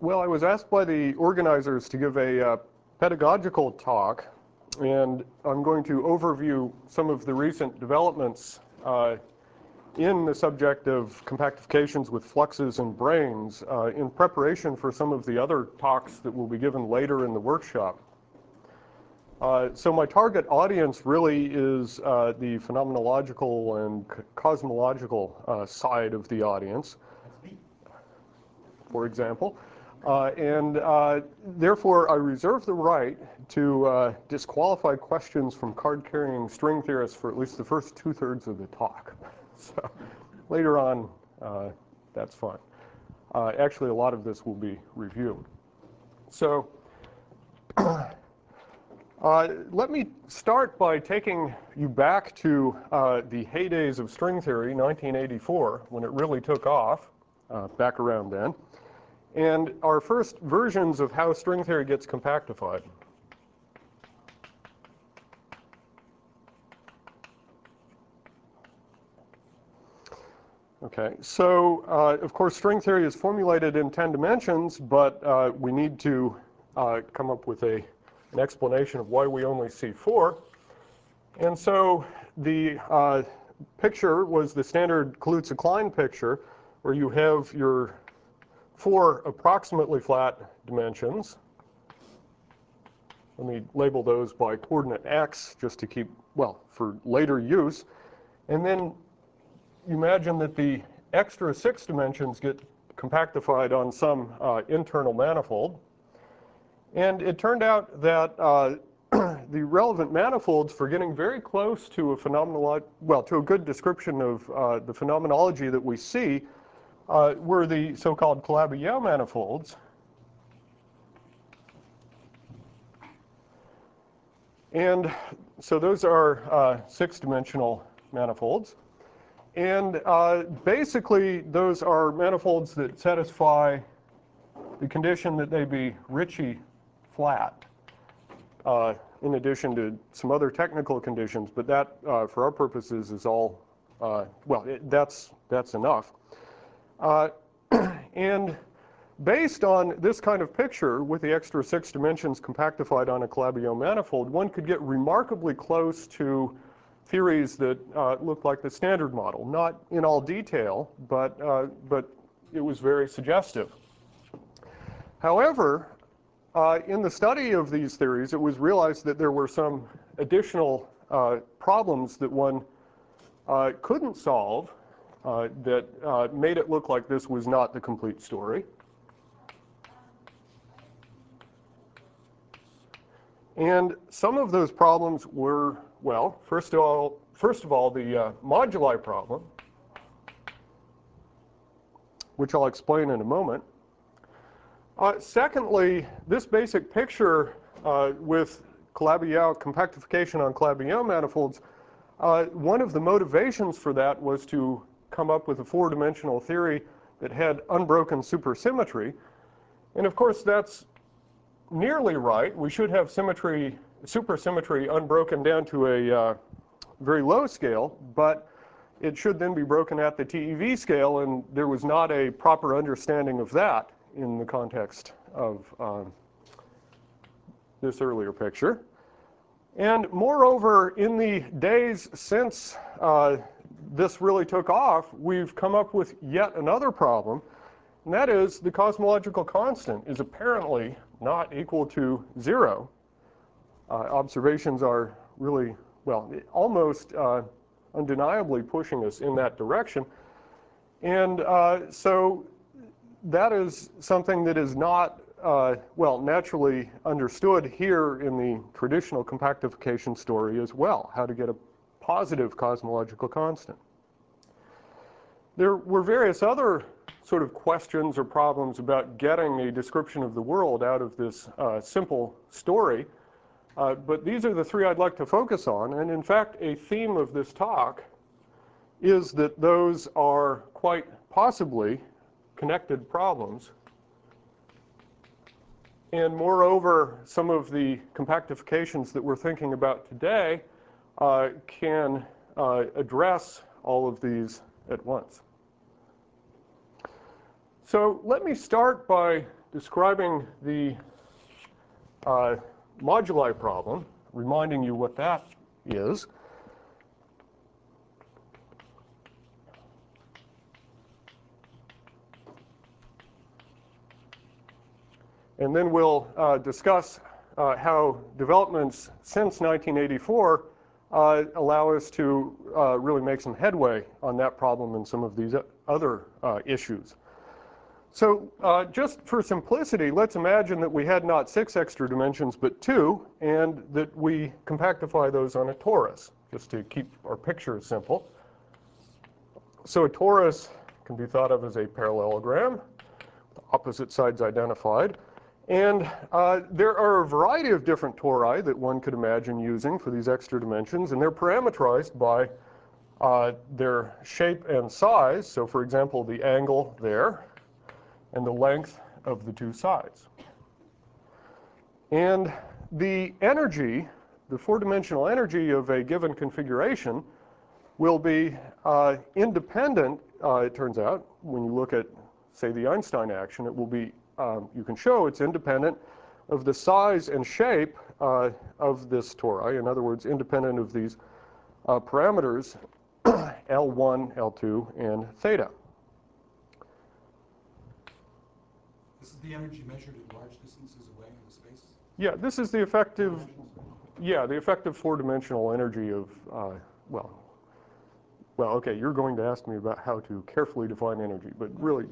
Well, I was asked by the organizers to give a pedagogical talk, and I'm going to overview some of the recent developments in the subject of compactifications with fluxes and branes in preparation for some of the other talks that will be given later in the workshop. So my target audience really is the phenomenological and cosmological side of the audience, for example. Therefore, I reserve the right to disqualify questions from card-carrying string theorists for at least the first 2/3 of the talk. So later on, that's fine. Actually, a lot of this will be review. So let me start by taking you back to the heydays of string theory, 1984, when it really took off, back around then, and our first versions of how string theory gets compactified. Okay, so of course string theory is formulated in 10 dimensions, but we need to come up with an explanation of why we only see 4. And so the picture was the standard Kaluza-Klein picture, where you have your 4 approximately flat dimensions. Let me label those by coordinate x just to keep, well, for later use. And then you imagine that the extra 6 dimensions get compactified on some internal manifold. And it turned out that the relevant manifolds for getting very close to a to a good description of the phenomenology that we see were the so-called Calabi-Yau manifolds. And so those are 6-dimensional manifolds. And basically, those are manifolds that satisfy the condition that they be Ricci flat, in addition to some other technical conditions. But that, for our purposes, is all, that's enough. And based on this kind of picture, with the extra 6 dimensions compactified on a Calabi-Yau manifold, one could get remarkably close to theories that look like the standard model. Not in all detail, but it was very suggestive. However, in the study of these theories, it was realized that there were some additional problems that one couldn't solve that made it look like this was not the complete story. And some of those problems were, well, first of all, the moduli problem, which I'll explain in a moment. Secondly, this basic picture with Calabi-Yau compactification on Calabi-Yau manifolds, one of the motivations for that was to come up with a 4-dimensional theory that had unbroken supersymmetry. And of course, that's nearly right. We should have supersymmetry unbroken down to a very low scale, but it should then be broken at the TeV scale, and there was not a proper understanding of that in the context of this earlier picture. And moreover, in the days since this really took off, we've come up with yet another problem, and that is the cosmological constant is apparently not equal to 0. Observations are really, well, almost undeniably pushing us in that direction. And so that is something that is not, naturally understood here in the traditional compactification story as well, how to get a positive cosmological constant. There were various other sort of questions or problems about getting a description of the world out of this simple story. But these are the 3 I'd like to focus on. And in fact, a theme of this talk is that those are quite possibly connected problems. And moreover, some of the compactifications that we're thinking about today can address all of these at once. So let me start by describing the moduli problem, reminding you what that is. And then we'll discuss how developments since 1984 allow us to really make some headway on that problem and some of these other issues. So just for simplicity, let's imagine that we had not 6 extra dimensions but 2, and that we compactify those on a torus, just to keep our picture simple. So a torus can be thought of as a parallelogram, opposite sides identified. And there are a variety of different tori that one could imagine using for these extra dimensions, and they're parameterized by their shape and size. So for example, the angle there and the length of the 2 sides. And the energy, the 4-dimensional energy of a given configuration will be independent, it turns out. When you look at, say, the Einstein action, it will be you can show it's independent of the size and shape of this tori. In other words, independent of these parameters L1, L2, and theta. This is the energy measured at large distances away in the space? Yeah, this is the effective, the effective 4-dimensional energy of, well, okay, you're going to ask me about how to carefully define energy, but really,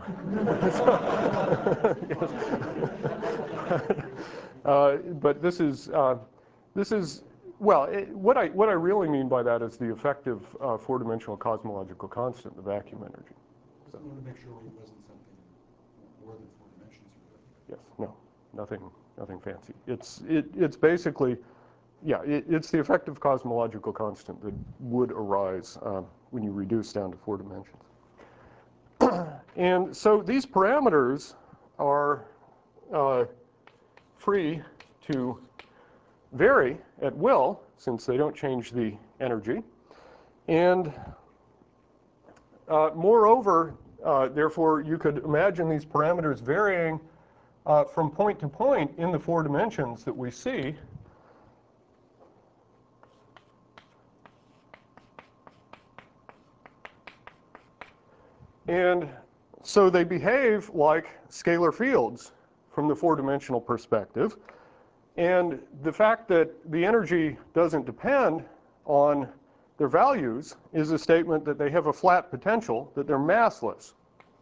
but this is, well, what I really mean by that is the effective 4-dimensional cosmological constant, the vacuum energy. I just wanted to make sure it wasn't something more than 4 dimensions. Yes, no, nothing fancy. It's basically, it's the effective cosmological constant that would arise when you reduce down to 4 dimensions. And so these parameters are free to vary at will, since they don't change the energy. And moreover, therefore, you could imagine these parameters varying from point to point in the 4 dimensions that we see. And so they behave like scalar fields from the 4-dimensional perspective. And the fact that the energy doesn't depend on their values is a statement that they have a flat potential, that they're massless.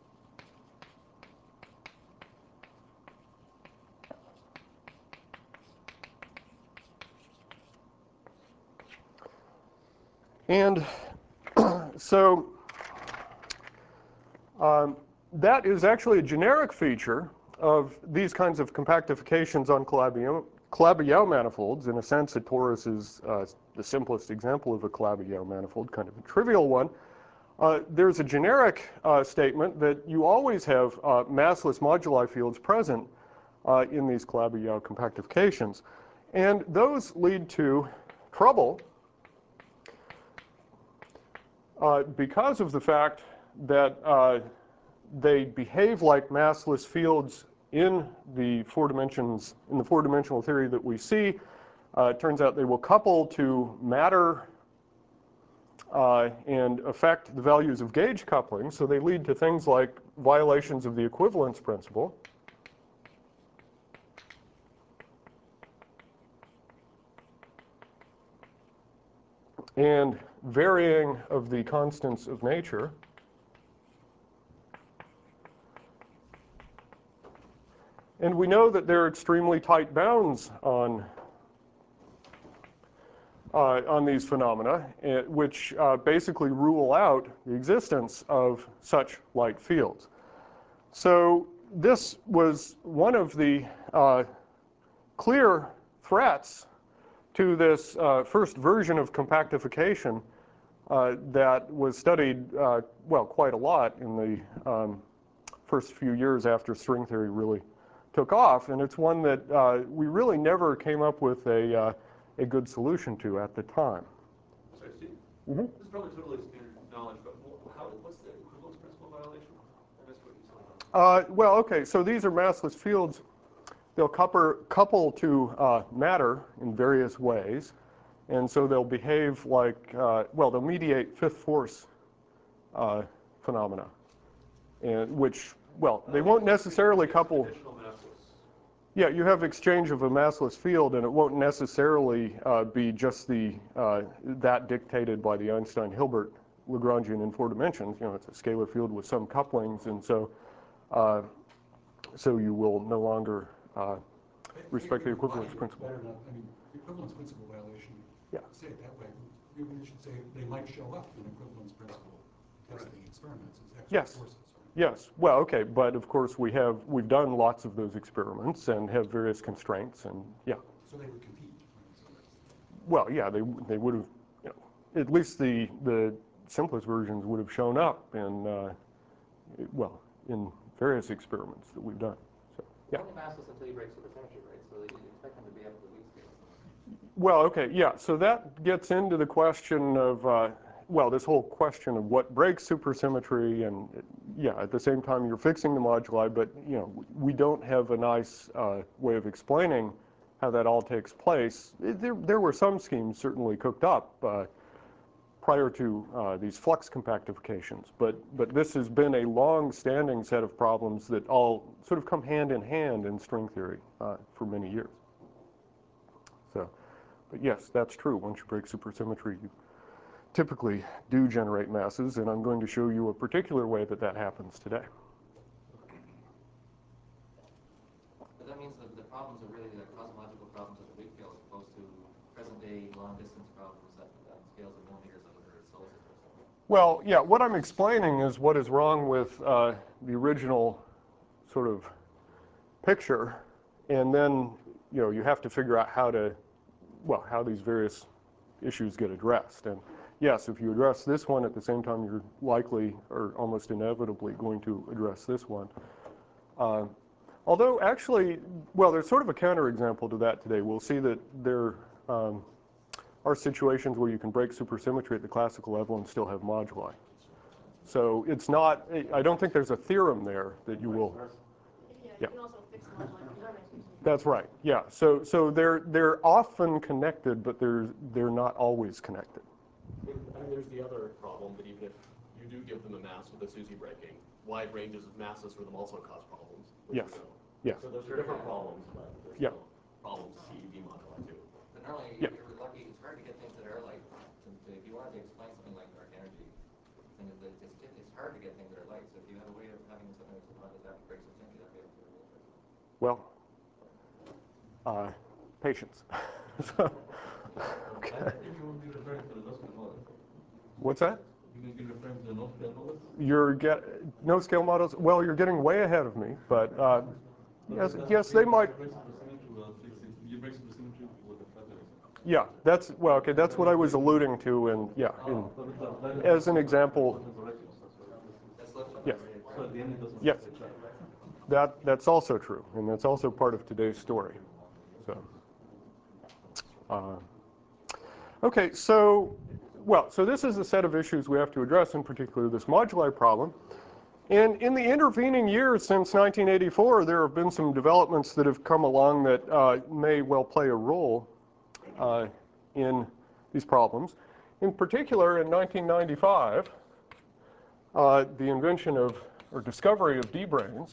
And so that is actually a generic feature of these kinds of compactifications on Calabi-Yau manifolds. In a sense, a torus is the simplest example of a Calabi-Yau manifold, kind of a trivial one. There's a generic statement that you always have massless moduli fields present in these Calabi-Yau compactifications. And those lead to trouble because of the fact that they behave like massless fields in the 4 dimensions, in the 4-dimensional theory that we see. It turns out they will couple to matter and affect the values of gauge coupling, so they lead to things like violations of the equivalence principle. And varying of the constants of nature. And we know that there are extremely tight bounds on these phenomena, which basically rule out the existence of such light fields. So this was one of the clear threats to this first version of compactification that was studied, well, quite a lot in the first few years after string theory really took off. And it's one that we really never came up with a good solution to at the time. Sorry, Steve. Mm-hmm. This is probably totally standard knowledge, but what's the equivalence principle violation? I missed what you said about Well, okay, so these are massless fields. They'll couple to matter in various ways. And so they'll behave like, well, they'll mediate fifth force phenomena, and which, well, they won't necessarily couple. Yeah, you have exchange of a massless field, and it won't necessarily be just that dictated by the Einstein-Hilbert Lagrangian in 4 dimensions. You know, it's a scalar field with some couplings, and so you will no longer respect the equivalence principle. Better not, I mean, the equivalence principle violation, Yeah. say it that way, you should say they might show up in equivalence principle testing experiments as extra Yes. forces. Right? Yes. Well, okay, but of course we've done lots of those experiments and have various constraints, and yeah. So they would compete. Right? Well, yeah, they would have, you know, at least the simplest versions would have shown up in well, in various experiments that we've done. So yeah. Only massless until you break supersymmetry, right? So you expect them to be up to the weak scale. Well, okay, yeah. So that gets into the question of well, this whole question of what breaks supersymmetry, and yeah, at the same time you're fixing the moduli, but you know, we don't have a nice way of explaining how that all takes place. There were some schemes certainly cooked up prior to these flux compactifications, but this has been a long-standing set of problems that all sort of come hand in hand in string theory for many years. So, but yes, that's true. Once you break supersymmetry, you typically do generate masses, and I'm going to show you a particular way that that happens today. But that means that the problems are really the cosmological problems at the weak scale as opposed to present-day long-distance problems at scales of millimeters of the solar system. Well, yeah, what I'm explaining is what is wrong with the original sort of picture, and then you know you have to figure out how these various issues get addressed. And yes, if you address this one at the same time, you're likely or almost inevitably going to address this one. Although actually, well, there's sort of a counterexample to that today. We'll see that there are situations where you can break supersymmetry at the classical level and still have moduli. So it's not, I don't think there's a theorem there that you will. Yeah, you can also fix moduli. That's right. Yeah. So they're often connected, but they're not always connected. I mean, there's the other problem that even if you do give them a mass with a SUSY breaking, wide ranges of masses for them also cause problems. Yes. Yes. So those are different problems, but there's Yeah. still problems to CDB moduli too. But normally, Yeah. you're lucky. It's hard to get things that are light. If you wanted to explain something like dark energy, then it's hard to get things that are light. So if you have a way of having something that's about that breaks substantially, that'd be able to do it. Well, patience. So, okay. I think you will be referring to the no-scale models. What's that? You will be referring to the no-scale models? No-scale models. Well, you're getting way ahead of me, but yes, they might. You break supersymmetry with the flat area. Yeah, that's well, okay. That's what I was alluding to, and yeah, as an example. Yes. So at the end it doesn't. Yes. That's also true, and that's also part of today's story. So, okay, so this is a set of issues we have to address, in particular this moduli problem. And in the intervening years since 1984, there have been some developments that have come along that may well play a role in these problems. In particular, in 1995, the invention of, or discovery of D-branes,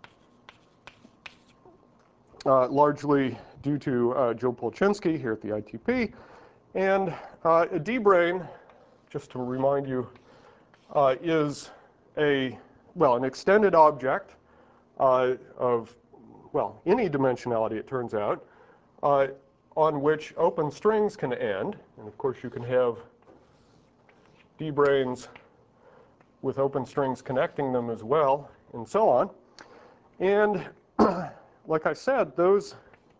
largely due to Joe Polchinski here at the ITP. And a D-brane, just to remind you, is an extended object of, any dimensionality, it turns out, on which open strings can end. And of course, you can have D-branes with open strings connecting them as well, and so on. And like I said, those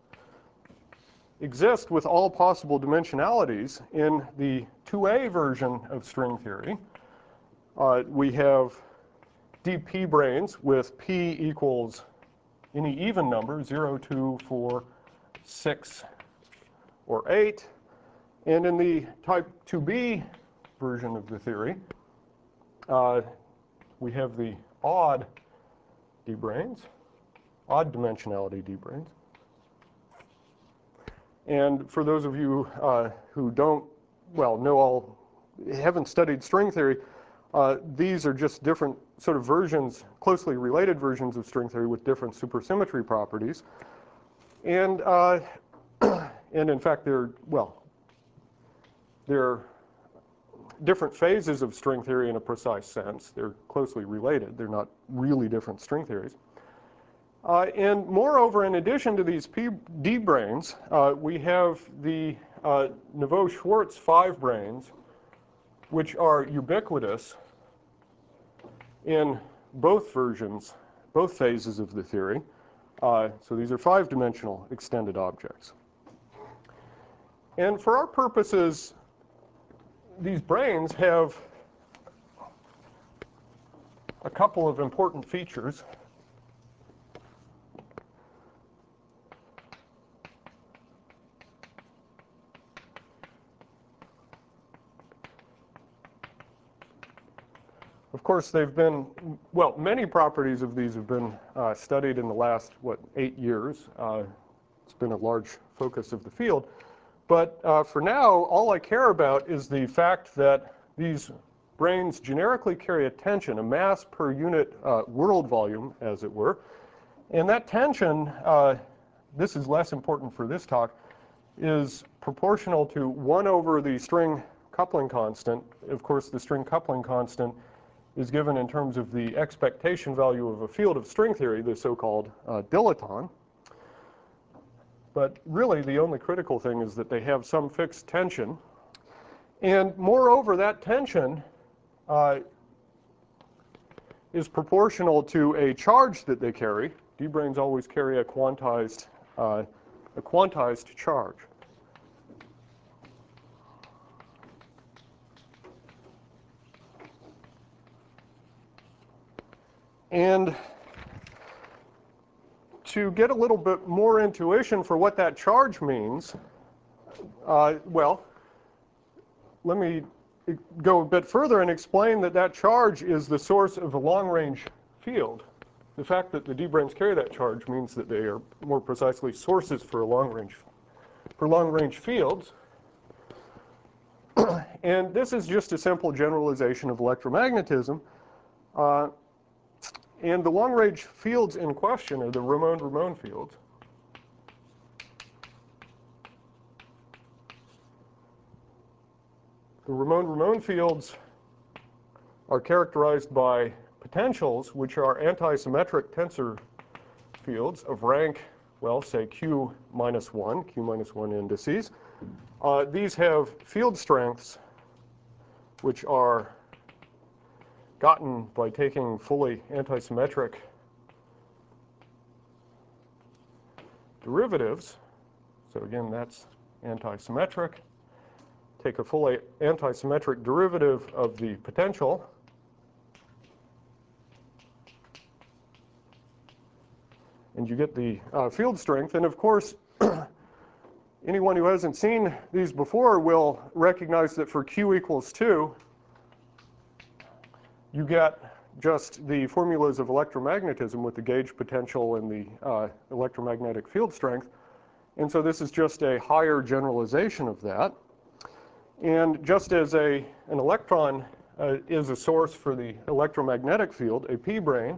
exist with all possible dimensionalities in the 2A version of string theory. We have DP branes with P equals any even number, 0, 2, 4, 6, or 8. And in the type 2B version of the theory, we have the odd d-branes, odd dimensionality d-branes. And for those of you who don't, well, haven't studied string theory, these are just different sort of versions, closely related versions of string theory with different supersymmetry properties. And, and in fact, they're different phases of string theory in a precise sense. They're closely related. They're not really different string theories. And moreover, in addition to these d-branes, we have the Neveu-Schwarz 5-branes, which are ubiquitous in both versions, both phases of the theory. So these are 5-dimensional extended objects. And for our purposes, these branes have a couple of important features. Of course, they've been, well, many properties of these have been studied in the last, 8 years. It's been a large focus of the field. But for now, all I care about is the fact that these branes generically carry a tension, a mass per unit world volume, as it were. And that tension, this is less important for this talk, is proportional to 1 over the string coupling constant. Of course, the string coupling constant is given in terms of the expectation value of a field of string theory, the so-called dilaton. But really, the only critical thing is that they have some fixed tension. And moreover, that tension is proportional to a charge that they carry. D-branes always carry a quantized charge. And to get a little bit more intuition for what that charge means, well, let me go a bit further and explain that that charge is the source of a long-range field. The fact that the d-branes carry that charge means that they are more precisely sources for long-range fields. And this is just a simple generalization of electromagnetism. And the long-range fields in question are the Ramond-Ramond fields. The Ramond-Ramond fields are characterized by potentials, which are antisymmetric tensor fields of rank, well, say Q minus 1 indices. These have field strengths, which are gotten by taking fully antisymmetric derivatives. So again, that's antisymmetric. Take a fully antisymmetric derivative of the potential. And you get the field strength. And of course, anyone who hasn't seen these before will recognize that for Q equals 2, you get just the formulas of electromagnetism with the gauge potential and the electromagnetic field strength. And so this is just a higher generalization of that. And just as an electron is a source for the electromagnetic field, a p-brane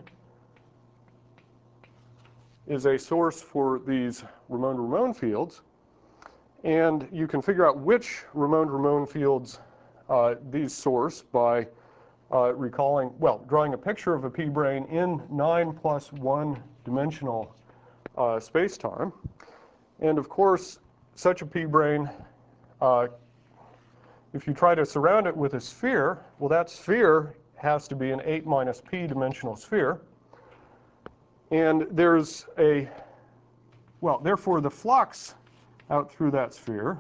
is a source for these Ramond-Ramond fields. And you can figure out which Ramond-Ramond fields these source by drawing a picture of a p-brane in 9+1 dimensional space-time. And of course, such a p-brane, if you try to surround it with a sphere, well, that sphere has to be an 8 minus p dimensional sphere. And there's therefore the flux out through that sphere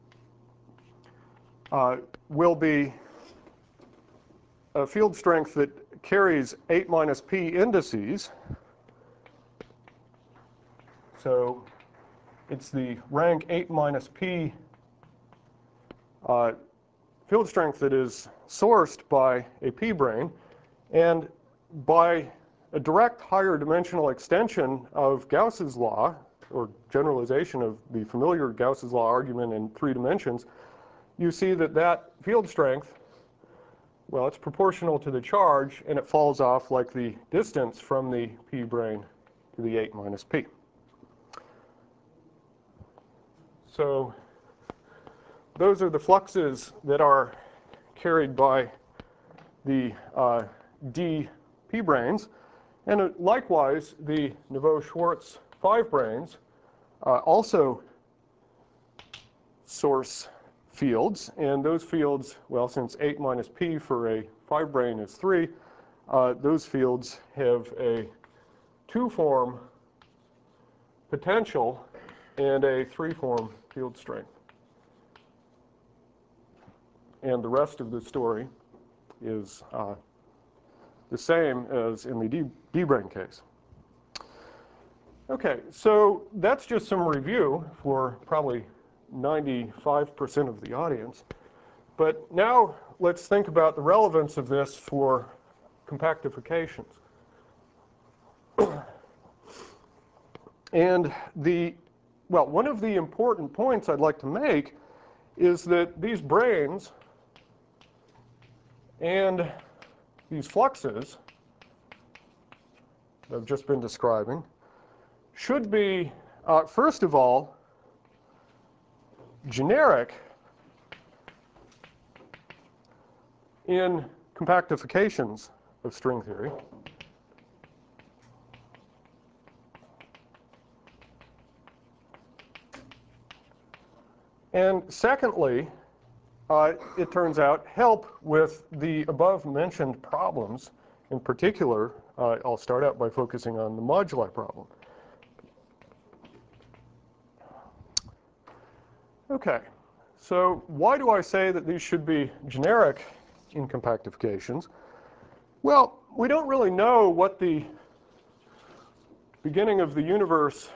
will be a field strength that carries 8 minus p indices. So it's the rank 8 minus p field strength that is sourced by a p-brane. And by a direct higher dimensional extension of Gauss's law, or generalization of the familiar Gauss's law argument in 3 dimensions, you see that that field strength, well, it's proportional to the charge, and it falls off like the distance from the p brane to the 8 minus p. So those are the fluxes that are carried by the d p branes. And likewise, the Neveu-Schwarz 5 branes also source fields. And those fields, well, since 8 minus p for a 5 brane is 3, those fields have a 2-form potential and a 3-form field strength. And the rest of the story is the same as in the D brane case. Okay, so that's just some review for probably 95% of the audience. But now let's think about the relevance of this for compactifications. And one of the important points I'd like to make is that these branes and these fluxes that I've just been describing should be, first of all, generic in compactifications of string theory. And secondly, it turns out, help with the above-mentioned problems. In particular, I'll start out by focusing on the moduli problem. Okay, so why do I say that these should be generic in compactifications? Well, we don't really know what the beginning of the universe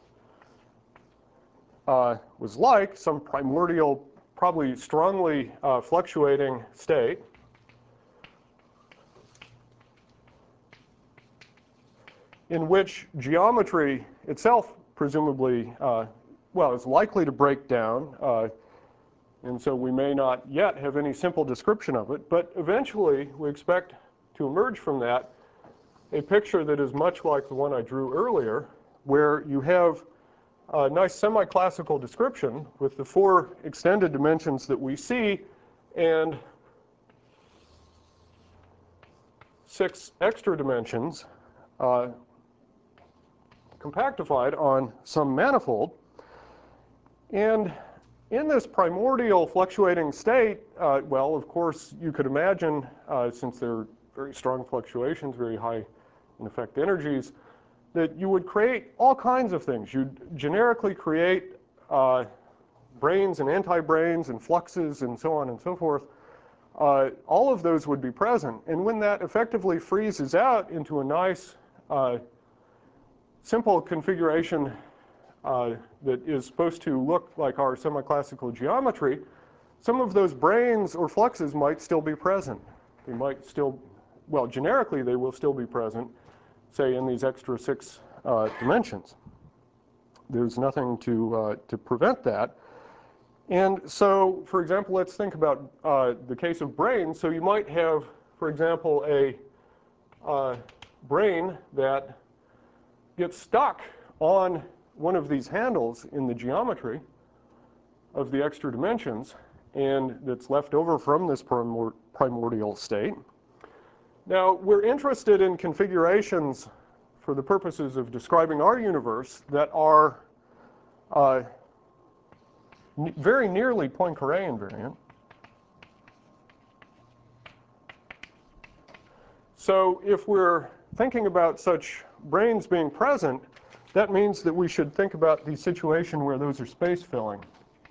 was like, some primordial, probably strongly fluctuating state. In which geometry itself presumably, is likely to break down. And so we may not yet have any simple description of it. But eventually, we expect to emerge from that a picture that is much like the one I drew earlier, where you have a nice semi-classical description with the 4 extended dimensions that we see and 6 extra dimensions compactified on some manifold. And in this primordial fluctuating state, of course, you could imagine, since there are very strong fluctuations, very high in effect energies, that you would create all kinds of things. You'd generically create branes and anti-branes and fluxes and so on and so forth. All of those would be present. And when that effectively freezes out into a nice, simple configuration that is supposed to look like our semi-classical geometry, some of those branes or fluxes might still be present. They might still, generically they will still be present, say in these extra 6 dimensions. There's nothing to prevent that. And so, for example, let's think about the case of branes. So you might have, for example, a brane that gets stuck on one of these handles in the geometry of the extra dimensions, and that's left over from this primordial state. Now, we're interested in configurations for the purposes of describing our universe that are very nearly Poincare invariant. So if we're thinking about such branes being present, that means that we should think about the situation where those are space filling.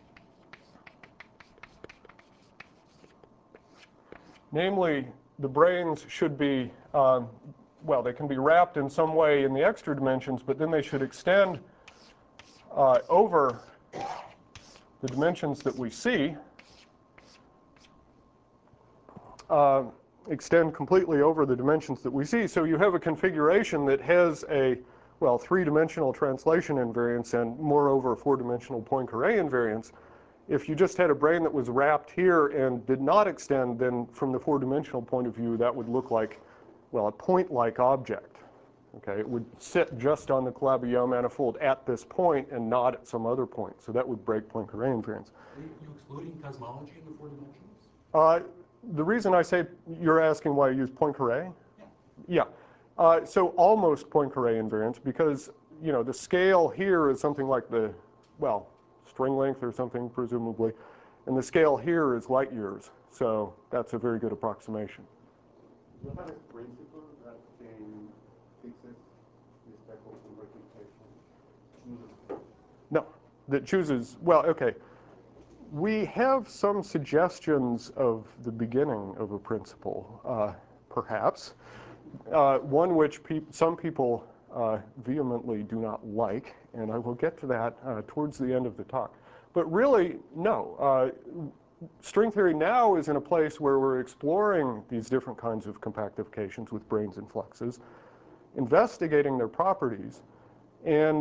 Namely, the branes should be, they can be wrapped in some way in the extra dimensions, but then they should extend over the dimensions that we see. extend completely over the dimensions that we see. So you have a configuration that has a, well, three-dimensional translation invariance and moreover four-dimensional Poincare invariance. If you just had a brane that was wrapped here and did not extend, then from the four-dimensional point of view, that would look like, well, a point-like object. Okay, it would sit just on the Calabi-Yau manifold at this point and not at some other point. So that would break Poincare invariance. Are you excluding cosmology in the four dimensions? The reason I say, you're asking why I use Poincare? Yeah. So almost Poincare invariance, because you know the scale here is something like the, well, string length or something presumably, and the scale here is light years. So that's a very good approximation. Do you have a principle that fixes this type of interpretation? No, that chooses, well, okay. We have some suggestions of the beginning of a principle, perhaps. One which some people vehemently do not like, and I will get to that towards the end of the talk. But really, no. String theory now is in a place where we're exploring these different kinds of compactifications with branes and fluxes, investigating their properties, and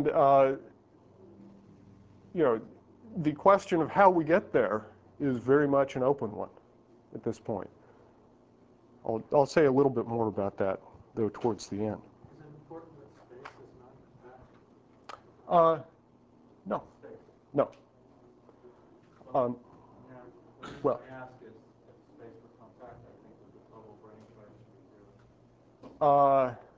you know, the question of how we get there is very much an open one at this point. I'll say a little bit more about that, though, towards the end. Is it important that space is not compact? No. No. Well, I ask is if space were compact, I think that the total brane charge would be zero.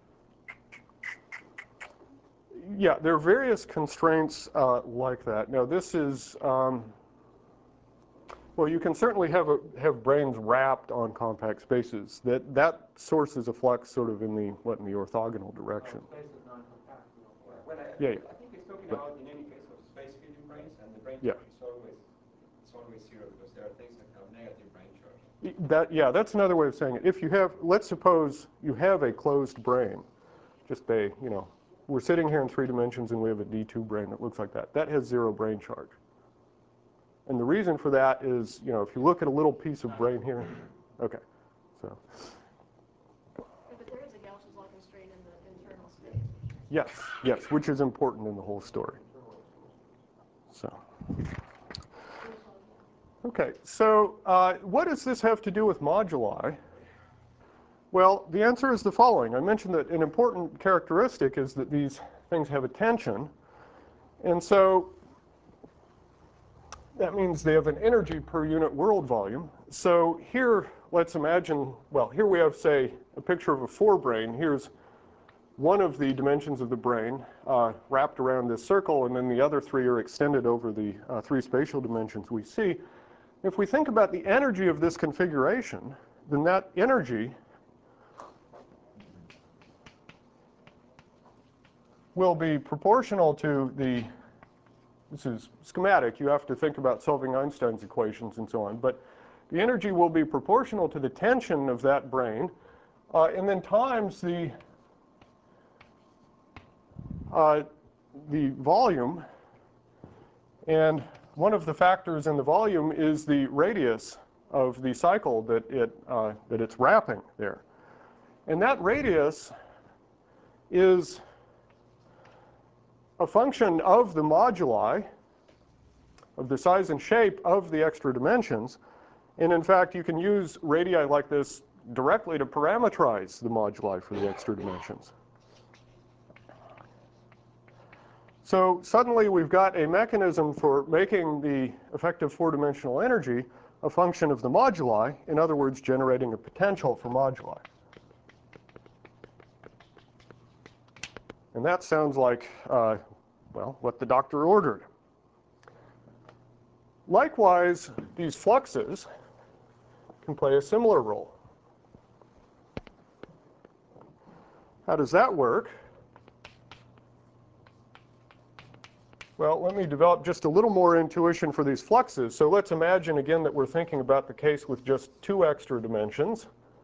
Yeah, there are various constraints like that. Now, this is, well, you can certainly have branes wrapped on compact spaces. That sources a flux sort of in the orthogonal direction. Space is non-compact. Well, I Yeah. think he's talking about in any case of space-filling branes, and the brane Yeah. charge is always zero because there are things that have negative brane charge. Yeah, that's another way of saying it. If you have, let's suppose you have a closed brane, just a, you know, we're sitting here in 3 dimensions and we have a D2 brane that looks like that. That has zero brane charge. And the reason for that is, you know, if you look at a little piece of brane here, okay, so. Yeah, but there is a Gauss's law constraint in the internal space. Yes, which is important in the whole story. So. Okay, so what does this have to do with moduli? Well, the answer is the following. I mentioned that an important characteristic is that these things have a tension. And so that means they have an energy per unit world volume. So here, let's imagine, well, here we have, say, a picture of a 4-brane. Here's one of the dimensions of the brane wrapped around this circle, and then the other 3 are extended over the 3 spatial dimensions we see. If we think about the energy of this configuration, then that energy will be proportional to the, this is schematic, you have to think about solving Einstein's equations and so on, but the energy will be proportional to the tension of that brane, and then times the volume, and one of the factors in the volume is the radius of the cycle that it's wrapping there. And that radius is a function of the moduli, of the size and shape of the extra dimensions. And in fact, you can use radii like this directly to parameterize the moduli for the extra dimensions. So suddenly we've got a mechanism for making the effective 4-dimensional energy a function of the moduli, in other words, generating a potential for moduli. And that sounds like, well, what the doctor ordered. Likewise, these fluxes can play a similar role. How does that work? Well, let me develop just a little more intuition for these fluxes. So let's imagine again that we're thinking about the case with just 2 extra dimensions.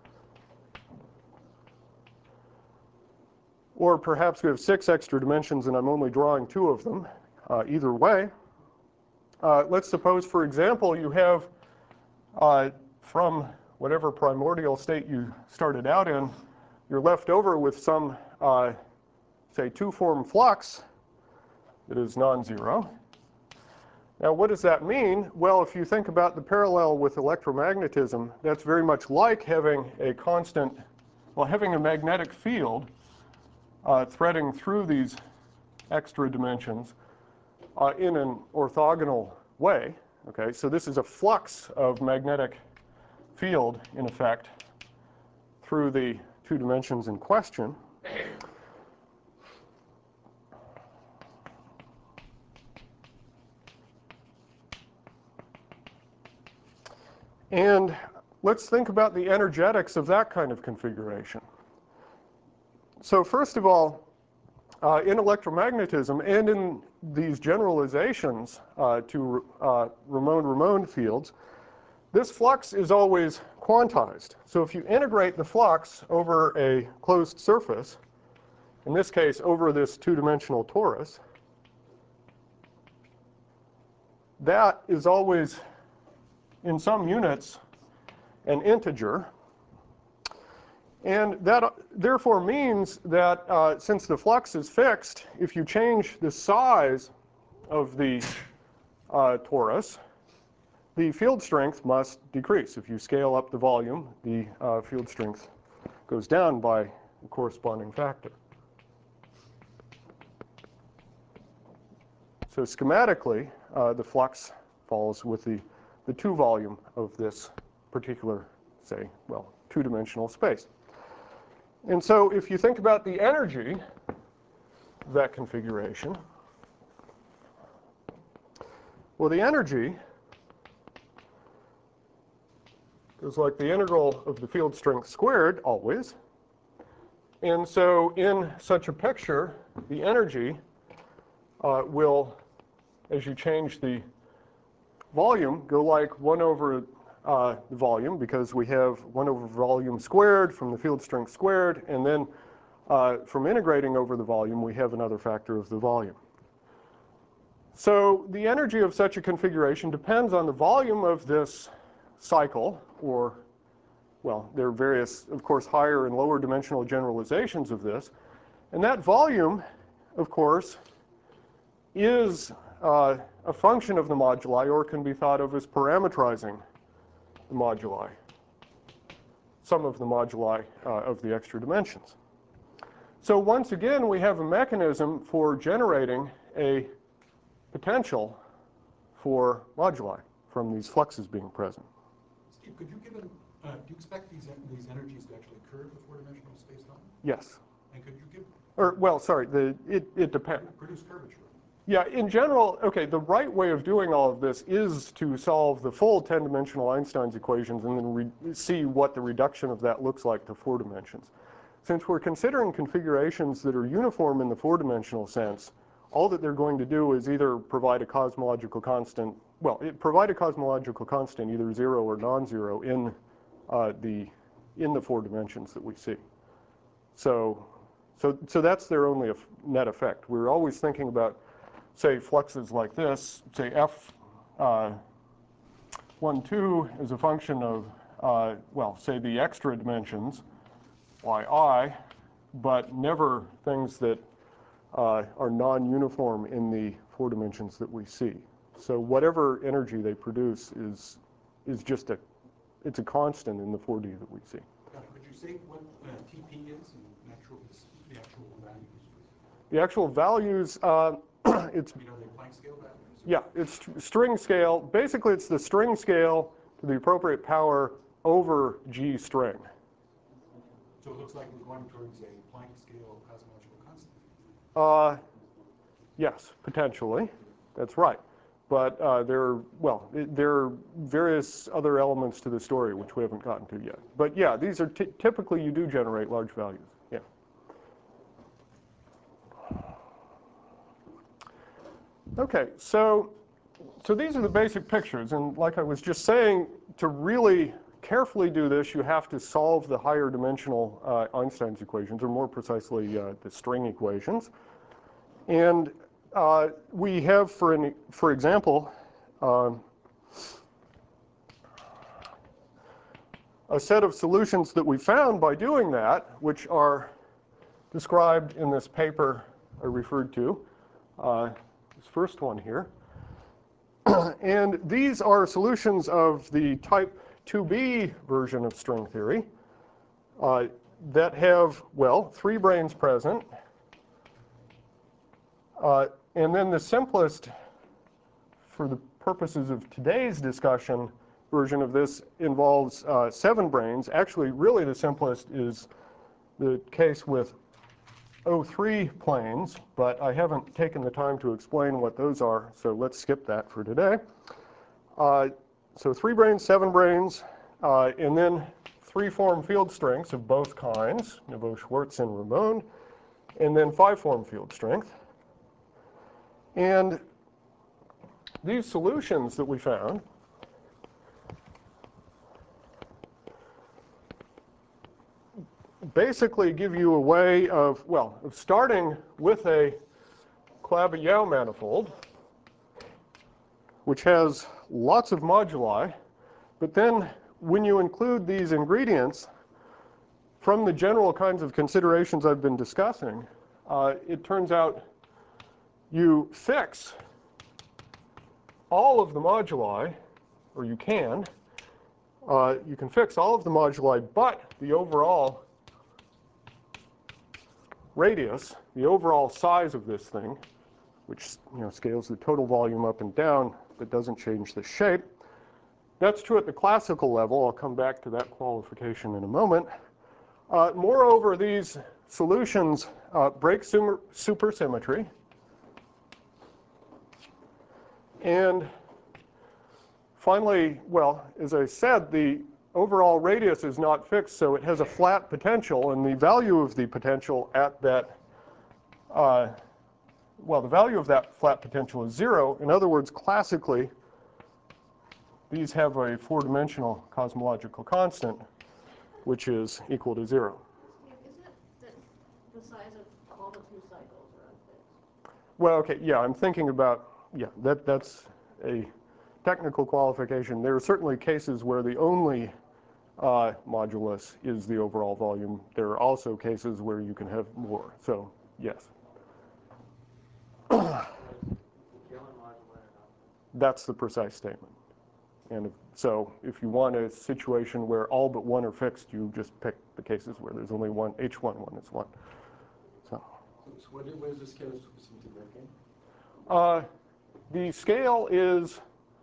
Or perhaps we have 6 extra dimensions and I'm only drawing 2 of them. Either way, let's suppose, for example, you have from whatever primordial state you started out in, you're left over with some, say, two-form flux that is non-zero. Now, what does that mean? Well, if you think about the parallel with electromagnetism, that's very much like having a constant, well, having a magnetic field threading through these extra dimensions in an orthogonal way. Okay, so this is a flux of magnetic field, in effect, through the two dimensions in question. And let's think about the energetics of that kind of configuration. So first of all, in electromagnetism and in these generalizations to Ramon fields, this flux is always quantized. So if you integrate the flux over a closed surface, in this case over this two-dimensional torus, that is always, in some units, an integer. And that therefore means that since the flux is fixed, if you change the size of the torus, the field strength must decrease. If you scale up the volume, the field strength goes down by a corresponding factor. So schematically, the flux falls with the two volume of this particular, say, well, two-dimensional space. And so if you think about the energy of that configuration, well, the energy is like the integral of the field strength squared, always. And so in such a picture, the energy will, as you change the volume, go like 1 over the volume, because we have 1 over volume squared from the field strength squared, and then from integrating over the volume, we have another factor of the volume. So the energy of such a configuration depends on the volume of this cycle, or, well, there are various, of course, higher and lower dimensional generalizations of this. And that volume, of course, is a function of the moduli, or can be thought of as parametrizing the moduli, some of the moduli of the extra dimensions. So once again, we have a mechanism for generating a potential for moduli from these fluxes being present. Steve, could you give do you expect these energies to actually occur in the four-dimensional space-time? Yes. And could you give? Or, well, sorry, it depends. Produce curvature. Yeah, in general, okay, the right way of doing all of this is to solve the full 10-dimensional Einstein's equations and then see what the reduction of that looks like to 4 dimensions. Since we're considering configurations that are uniform in the 4-dimensional sense, all that they're going to do is either provide a cosmological constant, well, provide a cosmological constant, either 0 or non-zero, in the 4 dimensions that we see. So that's their only net effect. We're always thinking about, say, fluxes like this, say F12 is a function of, well, say the extra dimensions, yi, but never things that are non-uniform in the 4 dimensions that we see. So whatever energy they produce is just it's a constant in the 4D that we see. Could you say what TP is and the actual values? The actual values, it's, I mean, are they Planck scale values? yeah, it's string scale. Basically, it's the string scale to the appropriate power over G string. So it looks like we're going towards a Planck scale cosmological constant. Yes, potentially. That's right. But there are various other elements to the story which we haven't gotten to yet. But yeah, these are typically you do generate large values. Yeah. Okay, so these are the basic pictures, and like I was just saying, to really carefully do this, you have to solve the higher dimensional Einstein's equations, or more precisely, the string equations. And we have, for example, a set of solutions that we found by doing that, which are described in this paper I referred to, this first one here. And these are solutions of the type 2B version of string theory that have, well, 3 branes present. And then the simplest, for the purposes of today's discussion, version of this involves 7 branes. Actually, really the simplest is the case with O3 planes, but I haven't taken the time to explain what those are, so let's skip that for today. So 3 branes, 7 branes, and then 3-form field strengths of both kinds, Neveu, Schwartz, and Ramon, and then 5-form field strength. And these solutions that we found basically give you a way of, well, of starting with a Clabbe-Yau manifold, which has lots of moduli, but then when you include these ingredients from the general kinds of considerations I've been discussing, it turns out you fix all of the moduli, or you can fix all of the moduli, but the overall radius, the overall size of this thing, which scales the total volume up and down, but doesn't change the shape. That's true at the classical level. I'll come back to that qualification in a moment. Moreover, these solutions break supersymmetry. And finally, well, as I said, the overall radius is not fixed, so it has a flat potential, and the value of the potential at that, well, the value of that flat potential is 0. In other words, classically, these have a 4-dimensional cosmological constant, which is equal to 0. Is it that the size of all the 2 cycles are unfixed? Well, okay, yeah, I'm thinking about, yeah, that's a technical qualification. There are certainly cases where the only modulus is the overall volume. There are also cases where you can have more. So, yes. That's the precise statement. And so if you want a situation where all but one are fixed, you just pick the cases where there's only one, H11 is one. So what is the scale of supersymmetry breaking? The scale is,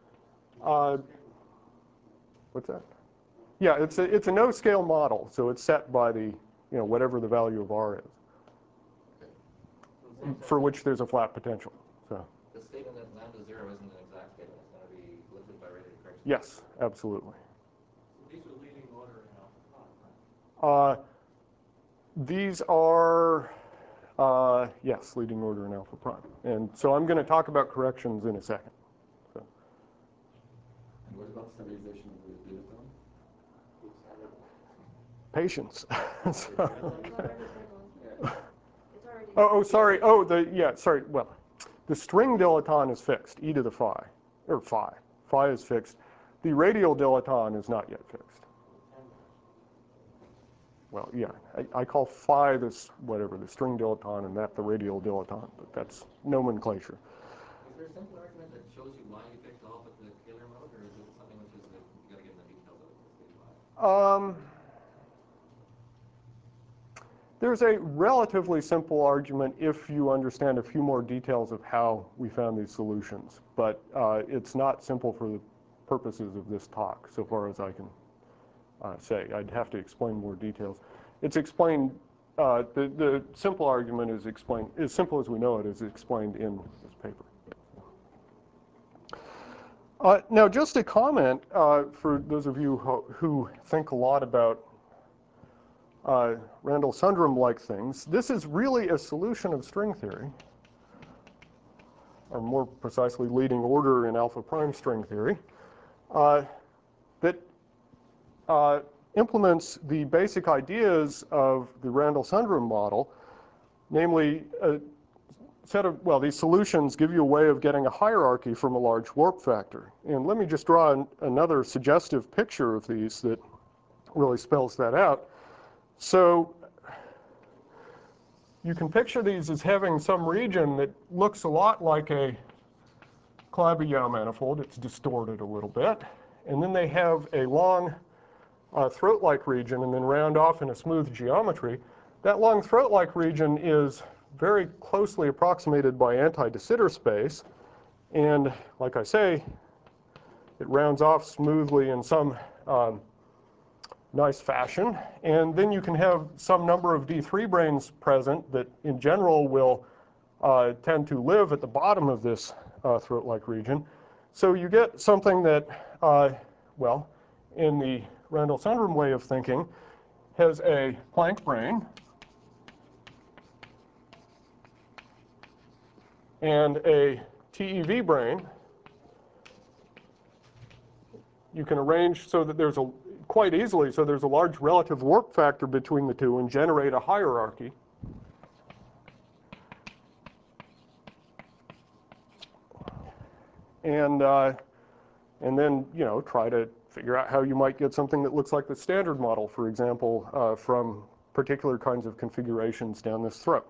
what's that? Yeah, it's a no-scale model, so it's set by the, whatever the value of R is, for which there's a flat potential. So. The statement that lambda 0 isn't an exact statement. It's going to be lifted by radiated correction. Yes, absolutely. These are leading order in alpha prime, right? These are, yes, leading order in alpha prime. And so I'm going to talk about corrections in a second. So. And what about stabilization of the diatom? Patience. So, sorry. Sorry. Well, the string dilaton is fixed, e to the phi, or phi. Phi is fixed. The radial dilaton is not yet fixed. Well, yeah, I call phi this, whatever, the string dilaton, and that the radial dilaton, but that's nomenclature. Is there a simple argument that shows you why you picked all but the Taylor mode, or is it something which is like, you got to get in the details of it to see why? There's a relatively simple argument if you understand a few more details of how we found these solutions, but it's not simple for the purposes of this talk, so far as I can say. I'd have to explain more details. It's explained, the simple argument is explained, as simple as we know it, is explained in this paper. Now, just a comment for those of you who think a lot about Randall-Sundrum-like things. This is really a solution of string theory, or more precisely, leading order in alpha prime string theory, that implements the basic ideas of the Randall-Sundrum model, namely a set of, well, these solutions give you a way of getting a hierarchy from a large warp factor. And let me just draw another suggestive picture of these that really spells that out. So you can picture these as having some region that looks a lot like a Calabi-Yau manifold. It's distorted a little bit. And then they have a long throat-like region and then round off in a smooth geometry. That long throat-like region is very closely approximated by anti-de Sitter space. And like I say, it rounds off smoothly in some nice fashion. And then you can have some number of D3 branes present that in general will tend to live at the bottom of this throat-like region. So you get something that, well, in the Randall-Sundrum way of thinking, has a Planck brane and a TeV brane. You can arrange so that there's quite easily, so there's a large relative warp factor between the two and generate a hierarchy. And then, you know, try to figure out how you might get something that looks like the standard model, for example, from particular kinds of configurations down this throat.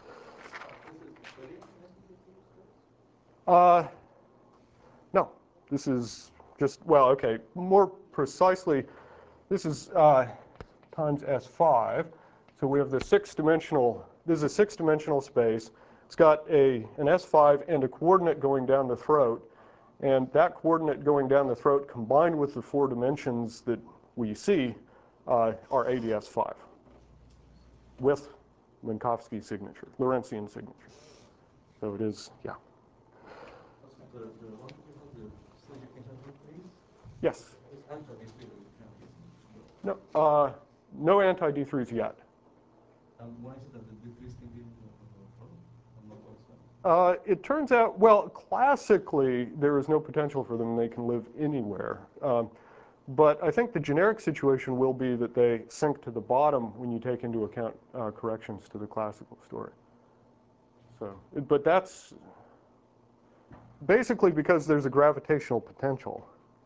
No, this is just, well, okay, more precisely, this is times S5. So we have the six-dimensional, this is a six-dimensional space. It's got an S5 and a coordinate going down the throat. And that coordinate going down the throat combined with the 4 dimensions that we see are ADS5 with Minkowski signature, Lorentzian signature. So it is, yeah. The one you have the stage anti-D3s? Yes. It's anti-D3 that you have, isn't it? No anti-D3s yet. Why is it that the D3s can be in the front and not outside? It turns out, well, classically, there is no potential for them. They can live anywhere. But I think the generic situation will be that they sink to the bottom when you take into account corrections to the classical story. So, but that's basically because there's a gravitational potential.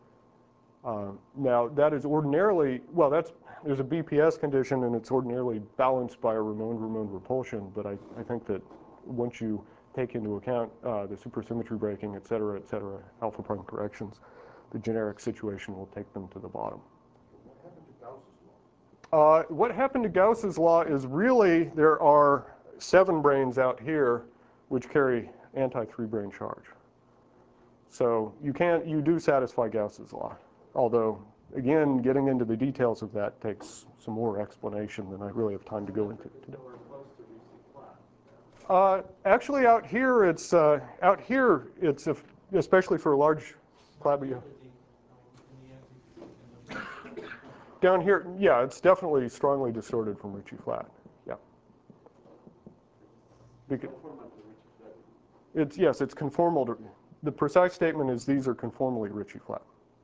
Now, that is ordinarily, well, there's a BPS condition, and it's ordinarily balanced by a Ramond repulsion. But I think that once you take into account the supersymmetry breaking, et cetera, alpha prime corrections, the generic situation will take them to the bottom. What happened to Gauss's law is really there are 7 branes out here which carry anti-3 brane charge. So you do satisfy Gauss's law. Although, again, getting into the details of that takes some more explanation than I really have time to go into today. Actually, out here, it's especially for a large Calabi-Yau. Down here, yeah, it's definitely strongly distorted from Ricci flat. Yeah. Yes, it's conformal to. The precise statement is these are conformally Ricci flat.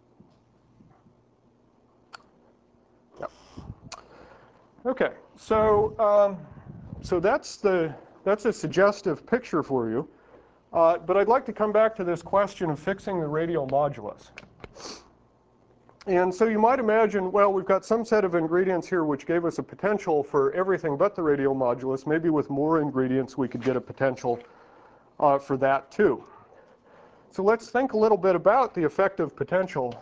Yeah. Okay, so that's a suggestive picture for you. But I'd like to come back to this question of fixing the radial modulus. And so you might imagine, well, we've got some set of ingredients here which gave us a potential for everything but the radial modulus. Maybe with more ingredients we could get a potential for that too. So let's think a little bit about the effective potential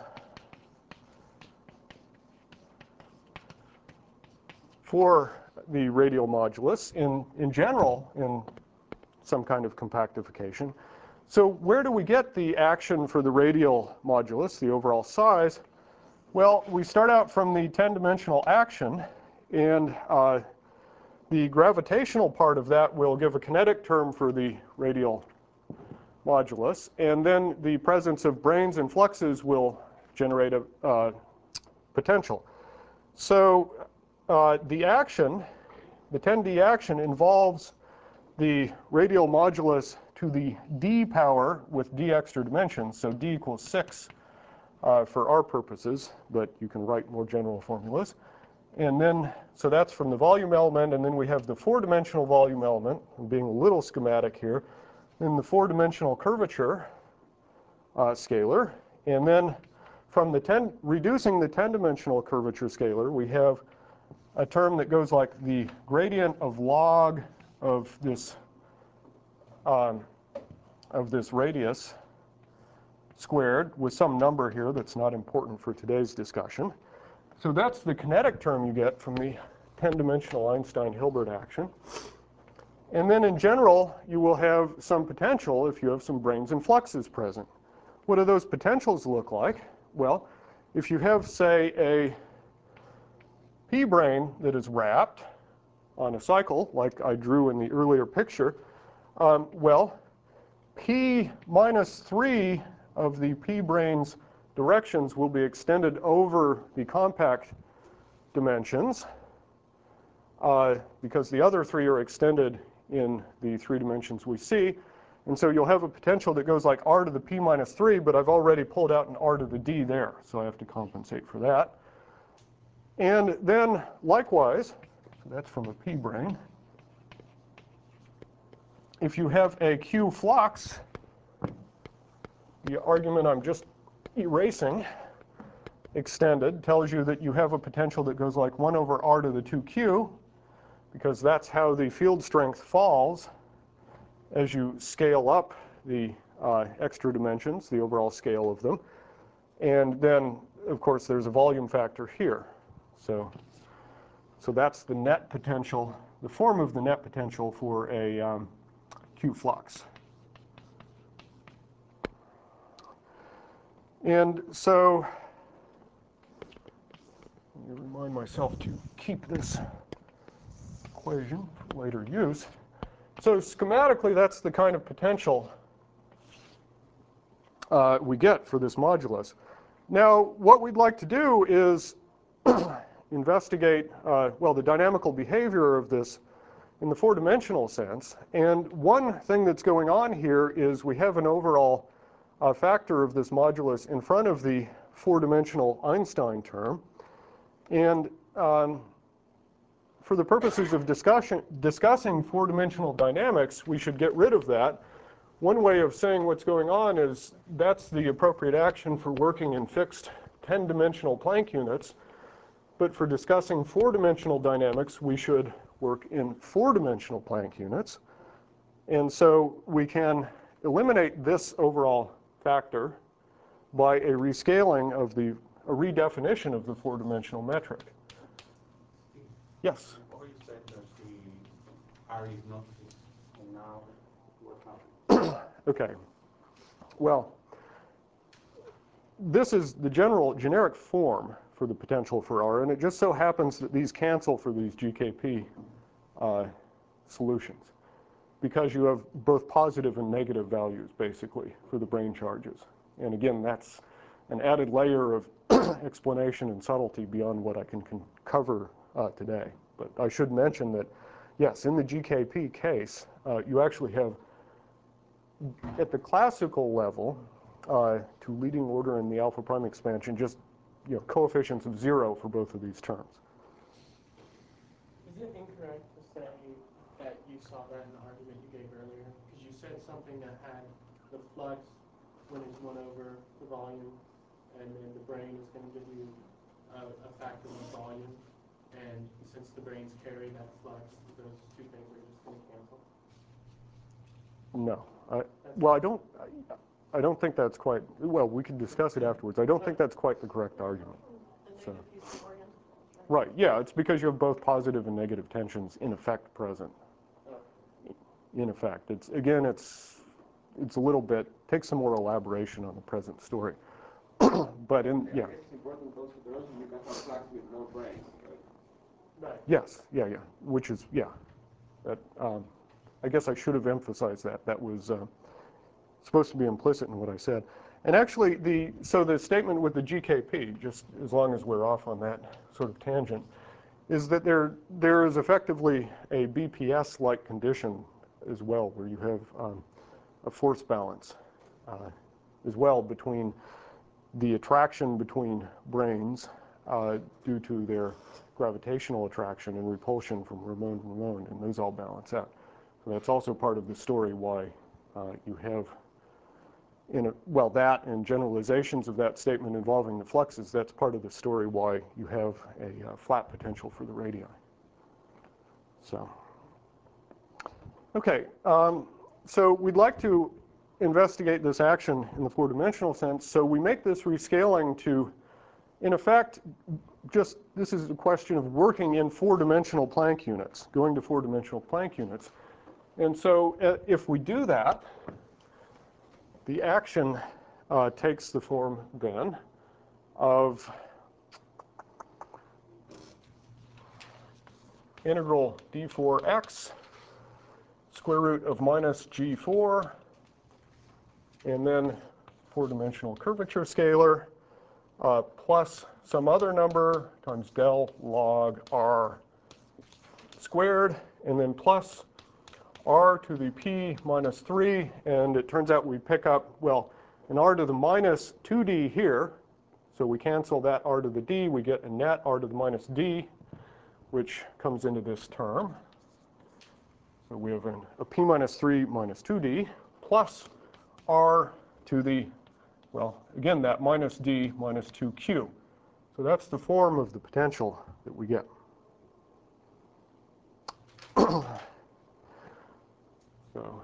for the radial modulus in general in some kind of compactification. So where do we get the action for the radial modulus, the overall size? Well, we start out from the 10-dimensional action, and the gravitational part of that will give a kinetic term for the radial modulus, and then the presence of branes and fluxes will generate a potential. So the action, the 10D action, involves the radial modulus to the d power with d extra dimensions, so d equals 6 for our purposes, but you can write more general formulas. And then, so that's from the volume element, and then we have the 4-dimensional volume element. I'm being a little schematic here. Then the 4-dimensional curvature scalar, and then from the reducing the 10-dimensional curvature scalar, we have a term that goes like the gradient of log of this radius squared with some number here that's not important for today's discussion. So that's the kinetic term you get from the 10-dimensional Einstein-Hilbert action. And then in general, you will have some potential if you have some branes and fluxes present. What do those potentials look like? Well, if you have, say, a p-brane that is wrapped on a cycle, like I drew in the earlier picture, well, p minus 3 of the p-brane's directions will be extended over the compact dimensions because the other 3 are extended in the 3 dimensions we see. And so you'll have a potential that goes like r to the p minus 3, but I've already pulled out an r to the d there, so I have to compensate for that. And then likewise, so that's from a p-brane, if you have a q flux, the argument I'm just erasing extended tells you that you have a potential that goes like 1 over r to the 2q, because that's how the field strength falls as you scale up the extra dimensions, the overall scale of them. And then, of course, there's a volume factor here. So that's the net potential, the form of the net potential for a q flux. And so let me remind myself to keep this equation for later use. So schematically, that's the kind of potential we get for this modulus. Now, what we'd like to do is investigate, well, the dynamical behavior of this in the 4-dimensional sense. And one thing that's going on here is we have an overall factor of this modulus in front of the 4-dimensional Einstein term. And for the purposes of discussing 4-dimensional dynamics, we should get rid of that. One way of saying what's going on is that's the appropriate action for working in fixed 10-dimensional Planck units. But for discussing 4-dimensional dynamics, we should work in 4-dimensional Planck units. And so we can eliminate this overall factor by a rescaling of a redefinition of the 4-dimensional metric. Yes? Before you said that the R is not fixed, and now what happened? Okay. Well, this is the generic form for the potential for R, and it just so happens that these cancel for these GKP solutions because you have both positive and negative values, basically, for the brane charges. And again, that's an added layer of explanation and subtlety beyond what I can cover today. But I should mention that, yes, in the GKP case, you actually have, at the classical level, to leading order in the alpha prime expansion, just coefficients of 0 for both of these terms. Is it incorrect to say that you saw that in the argument you gave earlier? Because you said something that had the flux when it's 1 over the volume, and then the brane is going to give you a factor of volume. And since the branes carry that flux, those two things are just going to cancel? No. Well, I don't think that's quite, well, we can discuss it afterwards. I don't think that's quite the correct argument. So. Right, yeah, it's because you have both positive and negative tensions in effect present. In effect. It's a little bit, takes some more elaboration on the present story. But yeah. It's important consideration you can have flux with no branes, right? Right. Yes, yeah, which is, yeah. That, I guess I should have emphasized that. That was supposed to be implicit in what I said. And actually, so the statement with the GKP, just as long as we're off on that sort of tangent, is that there is effectively a BPS-like condition as well, where you have a force balance as well between the attraction between branes due to their gravitational attraction and repulsion from Ramon to Ramon, and those all balance out. So that's also part of the story why you have well, that and generalizations of that statement involving the fluxes, that's part of the story why you have a flat potential for the radii. So, okay, so we'd like to investigate this action in the four-dimensional sense. So we make this rescaling to, in effect, just this is a question of working in four-dimensional Planck units, going to four-dimensional Planck units. And so if we do that, the action takes the form then of integral d4x square root of minus g4 and then four-dimensional curvature scalar plus some other number times del log r squared and then plus r to the p minus 3, and it turns out we pick up, well, an r to the minus 2d here, so we cancel that r to the d, we get a net r to the minus d, which comes into this term. So we have a p minus 3 minus 2d plus r to the, well, again, that minus d minus 2q. So that's the form of the potential that we get. So,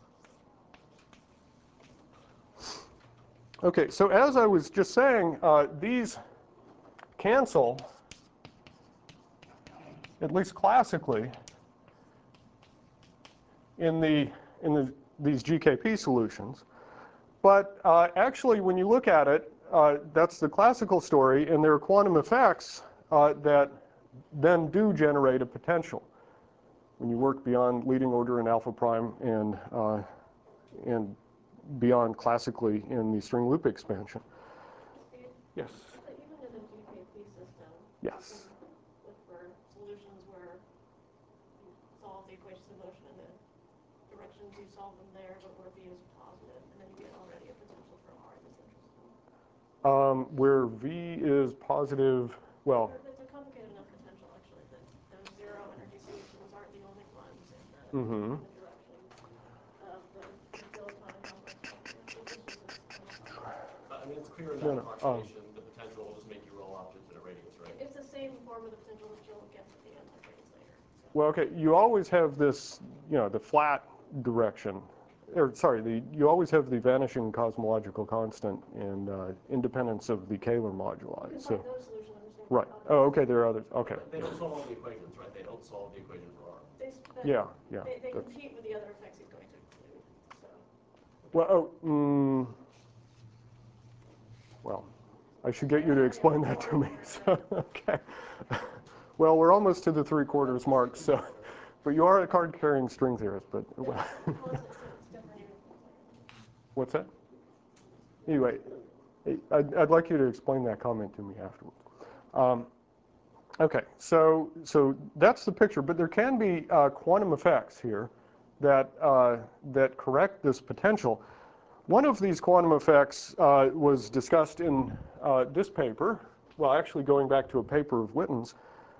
okay, so as I was just saying, these cancel, at least classically, in these GKP solutions. But actually, when you look at it, that's the classical story, and there are quantum effects that then do generate a potential when you work beyond leading order in alpha prime and beyond classically in the string loop expansion. Yes? But even in the GKP system, Yes. look for solutions where you solve the equations of motion in the directions you solve them there, but where V is positive, and then you get already a potential for R that's interesting. Where V is positive, well. It's a complicated enough potential, actually, that those zero energy solutions aren't the only ones in the, Mm-hmm. in the direction of the Gilles-Quantum complex. I mean, it's clear in that approximation, the potential will just make you roll objects in a radius, right? It's the same form of the potential that Gilles gets at the end decades later. So. Well, okay, you always have this, the flat direction. Or, sorry, you always have the vanishing cosmological constant and independence of the Kähler moduli. So, Those solutions are right. Oh, okay, there are others. Okay. They don't solve all the equations, right? They don't solve the equation for R. Yeah. They compete with the other effects he's going to include. So. Well, well, I should get you to explain that to me. So, okay. Well, we're almost to the 3/4 mark, so, but you are a card-carrying string theorist, but, well. What's that? Anyway, I'd like you to explain that comment to me afterwards. Okay, so that's the picture, but there can be quantum effects here that correct this potential. One of these quantum effects was discussed in this paper, well, actually going back to a paper of Witten's,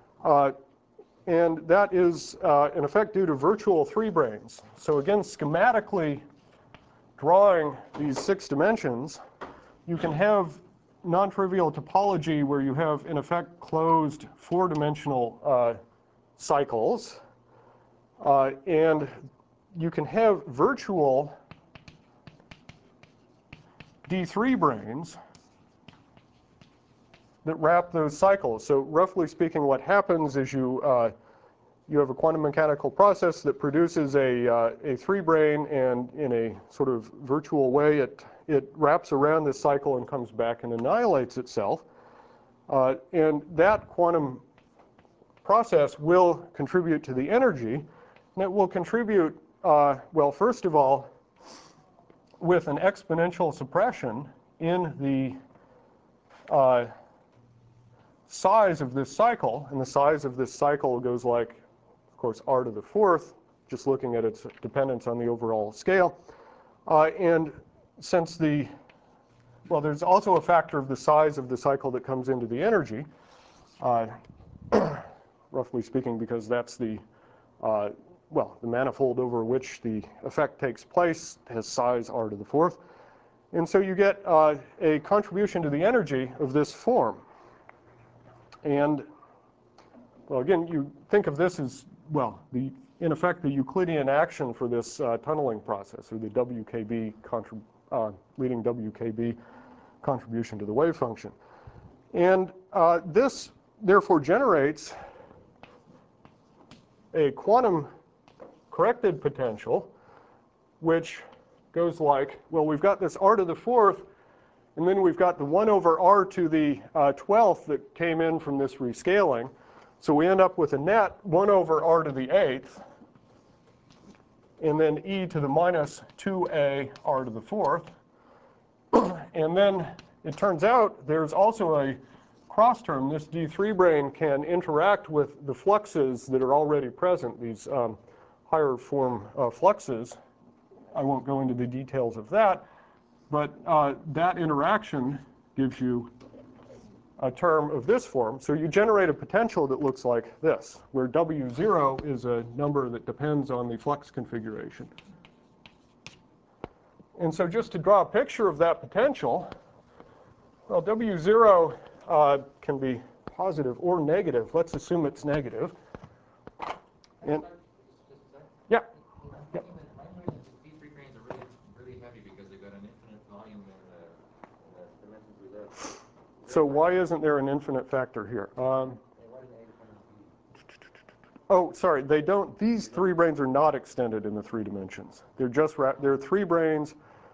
and that is an effect due to virtual three-branes. So again, schematically drawing these 6 dimensions, you can have non-trivial topology where you have, in effect, closed 4-dimensional cycles, and you can have virtual D3 branes that wrap those cycles. So roughly speaking, what happens is you have a quantum mechanical process that produces a 3-brane, and in a sort of virtual way, it wraps around this cycle and comes back and annihilates itself. And that quantum process will contribute to the energy, and it will contribute, well, first of all, with an exponential suppression in the size of this cycle, and the size of this cycle goes like, of course, r to the 4th, just looking at its dependence on the overall scale. And since well, there's also a factor of the size of the cycle that comes into the energy, roughly speaking, because that's the manifold over which the effect takes place has size r to the 4th. And so you get a contribution to the energy of this form. And, well, again, you think of this as, well, in effect, the Euclidean action for this tunneling process, or the WKB, leading WKB contribution to the wave function. And this, therefore, generates a quantum corrected potential, which goes like, well, we've got this r to the 4th, and then we've got the 1 over r to the 12th that came in from this rescaling. So we end up with a net 1 over r to the 8th, and then e to the minus 2a r to the 4th. And then it turns out there's also a cross term. This D3 brane can interact with the fluxes that are already present, these higher form fluxes. I won't go into the details of that, but that interaction gives you a term of this form. So you generate a potential that looks like this, where W0 is a number that depends on the flux configuration. And so just to draw a picture of that potential, well, W0 can be positive or negative. Let's assume it's negative. And yeah. Yeah. I'm reading that these D3 branes are really heavy because they've got an infinite volume in the dimensions we live. So why isn't there an infinite factor here? Oh, sorry, they don't. These 3 branes are not extended in the 3 dimensions. They're just they're 3 branes,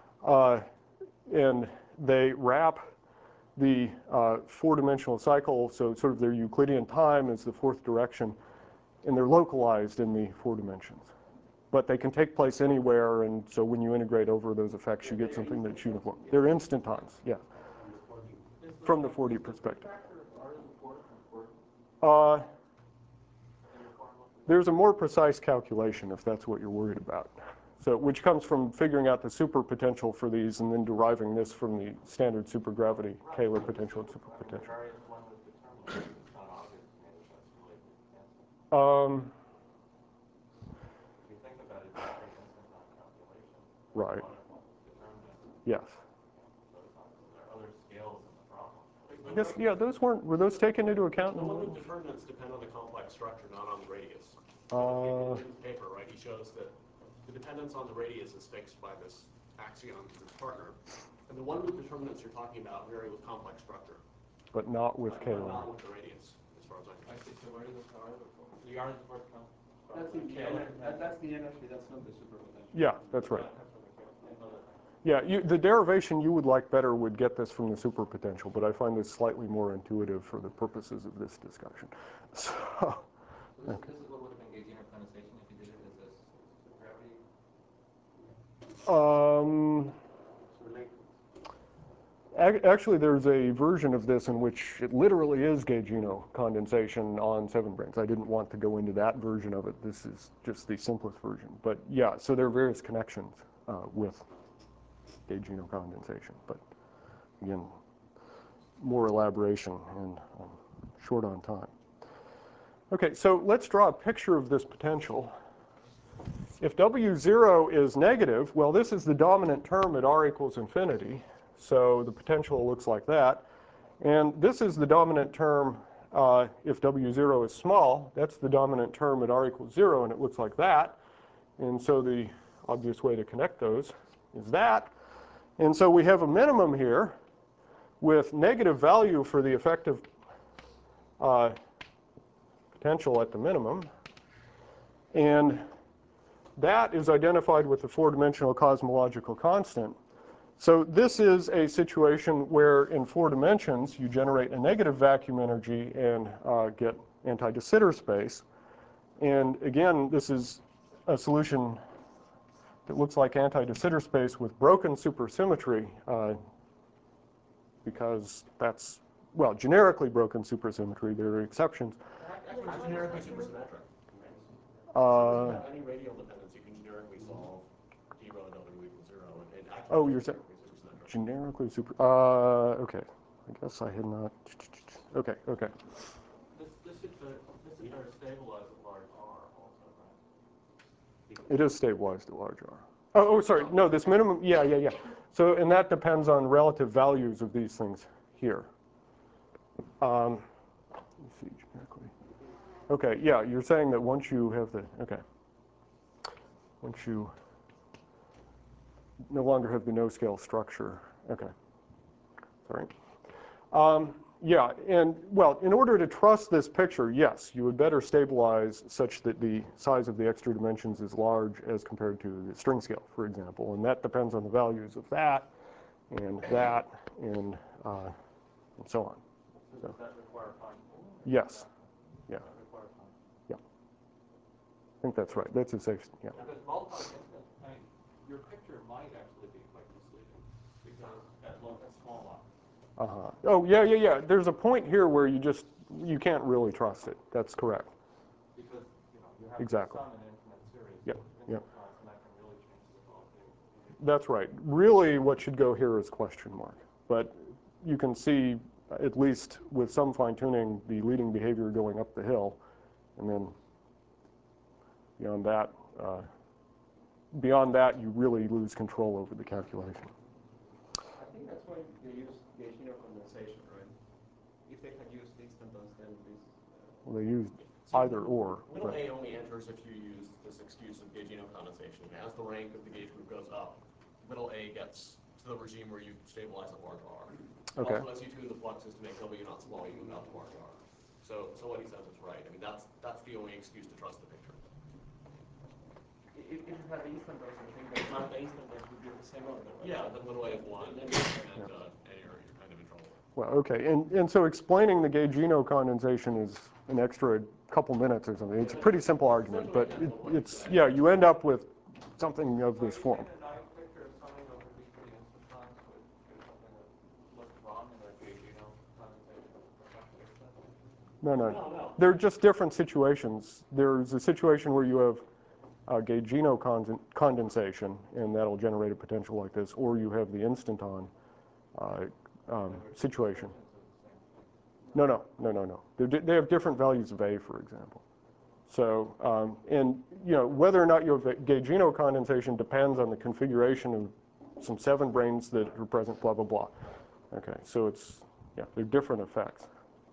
and they wrap the 4-dimensional cycle. So sort of their Euclidean time is the 4th direction, and they're localized in the 4 dimensions. But they can take place anywhere, and so when you integrate over those effects, you get something that's uniform. They're instantons, yeah, from the 4D perspective. There's a more precise calculation if that's what you're worried about. So, which comes from figuring out the superpotential for these and then deriving this from the standard supergravity Kähler potential and superpotential. Right. Yes. Yes, yeah, those were those taken into account? The moment determinants depend on the complex structure, not on the radius. In his paper, right, he shows that the dependence on the radius is fixed by this axion to its partner. And the one-loop determinants you're talking about vary with complex structure. But not with Kähler. Not with the radius, as far as I can see. So where does the R to the 4th come? That's the energy, that's not the superpotential. Yeah, that's right. Yeah, the derivation you would like better would get this from the superpotential, but I find this slightly more intuitive for the purposes of this discussion. So, this is what would have been Gaussian condensation if you did it as a gravity? Actually, there's a version of this in which it literally is gaugino condensation on 7 branes. I didn't want to go into that version of it. This is just the simplest version. But yeah, so there are various connections with gaugino condensation. But again, more elaboration, and I'm short on time. Okay, so let's draw a picture of this potential. If W0 is negative, well, this is the dominant term at r equals infinity. So the potential looks like that. And this is the dominant term if W0 is small. That's the dominant term at r equals 0, and it looks like that. And so the obvious way to connect those is that. And so we have a minimum here with negative value for the effective potential at the minimum. And that is identified with the 4-dimensional cosmological constant. So this is a situation where in 4 dimensions you generate a negative vacuum energy and get anti-de Sitter space. And again, this is a solution that looks like anti-de Sitter space with broken supersymmetry because that's, well, generically broken supersymmetry. There are exceptions. Actually, it's generically supersymmetric. Any radial dependence, you can generically solve d rho w equals 0. And actually, oh, you're saying generically super. Okay. I guess I had not. Okay. Okay. This is stabilized at large R also, right? It is stabilized at large R. Oh, sorry. No, this minimum, yeah. So, and that depends on relative values of these things here. Let me see generically. Okay, yeah, you're saying that once you have the, okay. Once you no longer have the no-scale structure. Okay, sorry. Yeah, and well, in order to trust this picture, yes, you would better stabilize such that the size of the extra dimensions is large as compared to the string scale, for example. And that depends on the values of that, and so on. So does that require time? Yes. Yeah. That require time? Yeah. I think that's right. That's a safe, yeah. Because multi-instance, I mean, your picture might actually be quite misleading because at small lots. Oh, yeah. There's a point here where you can't really trust it. That's correct. Because, you have Exactly. some in infinite series. Yep. So Yep. and that can really change the quality. That's right. Really, what should go here is question mark. But you can see, at least with some fine-tuning, the leading behavior going up the hill, and then beyond that, you really lose control over the calculation. I think that's why they use Gauge-Eno condensation, right? If they had used instantons, then this. Well, they used either or. Middle A only enters if you use this excuse of Gauge-Eno condensation. As the rank of the gauge group goes up, middle A gets to the regime where you stabilize at large R. Okay. Also, as you tune the fluxes to make W not small, you move out to large R. So what he says is right. I mean, that's the only excuse to trust the picture. If you have the instantons, I think that not the instantons would be the same order. Right? Yeah, the middle A is 1, and you're kind of in trouble. Well, okay. And so explaining the Gauge-Eno condensation is an extra couple minutes or something. It's a pretty simple argument, but you end up with something of this form. In a nice picture of something over these three instantons with something that looks wrong in the Gauge-Eno condensation. No. They're just different situations. There's a situation where you have Gauge-Eno condensation, and that'll generate a potential like this, or you have the instanton situation. No. They have different values of A, for example. So, and whether or not you have Gauge-Eno condensation depends on the configuration of some 7 branes that are present, blah, blah, blah. Okay, so they're different effects.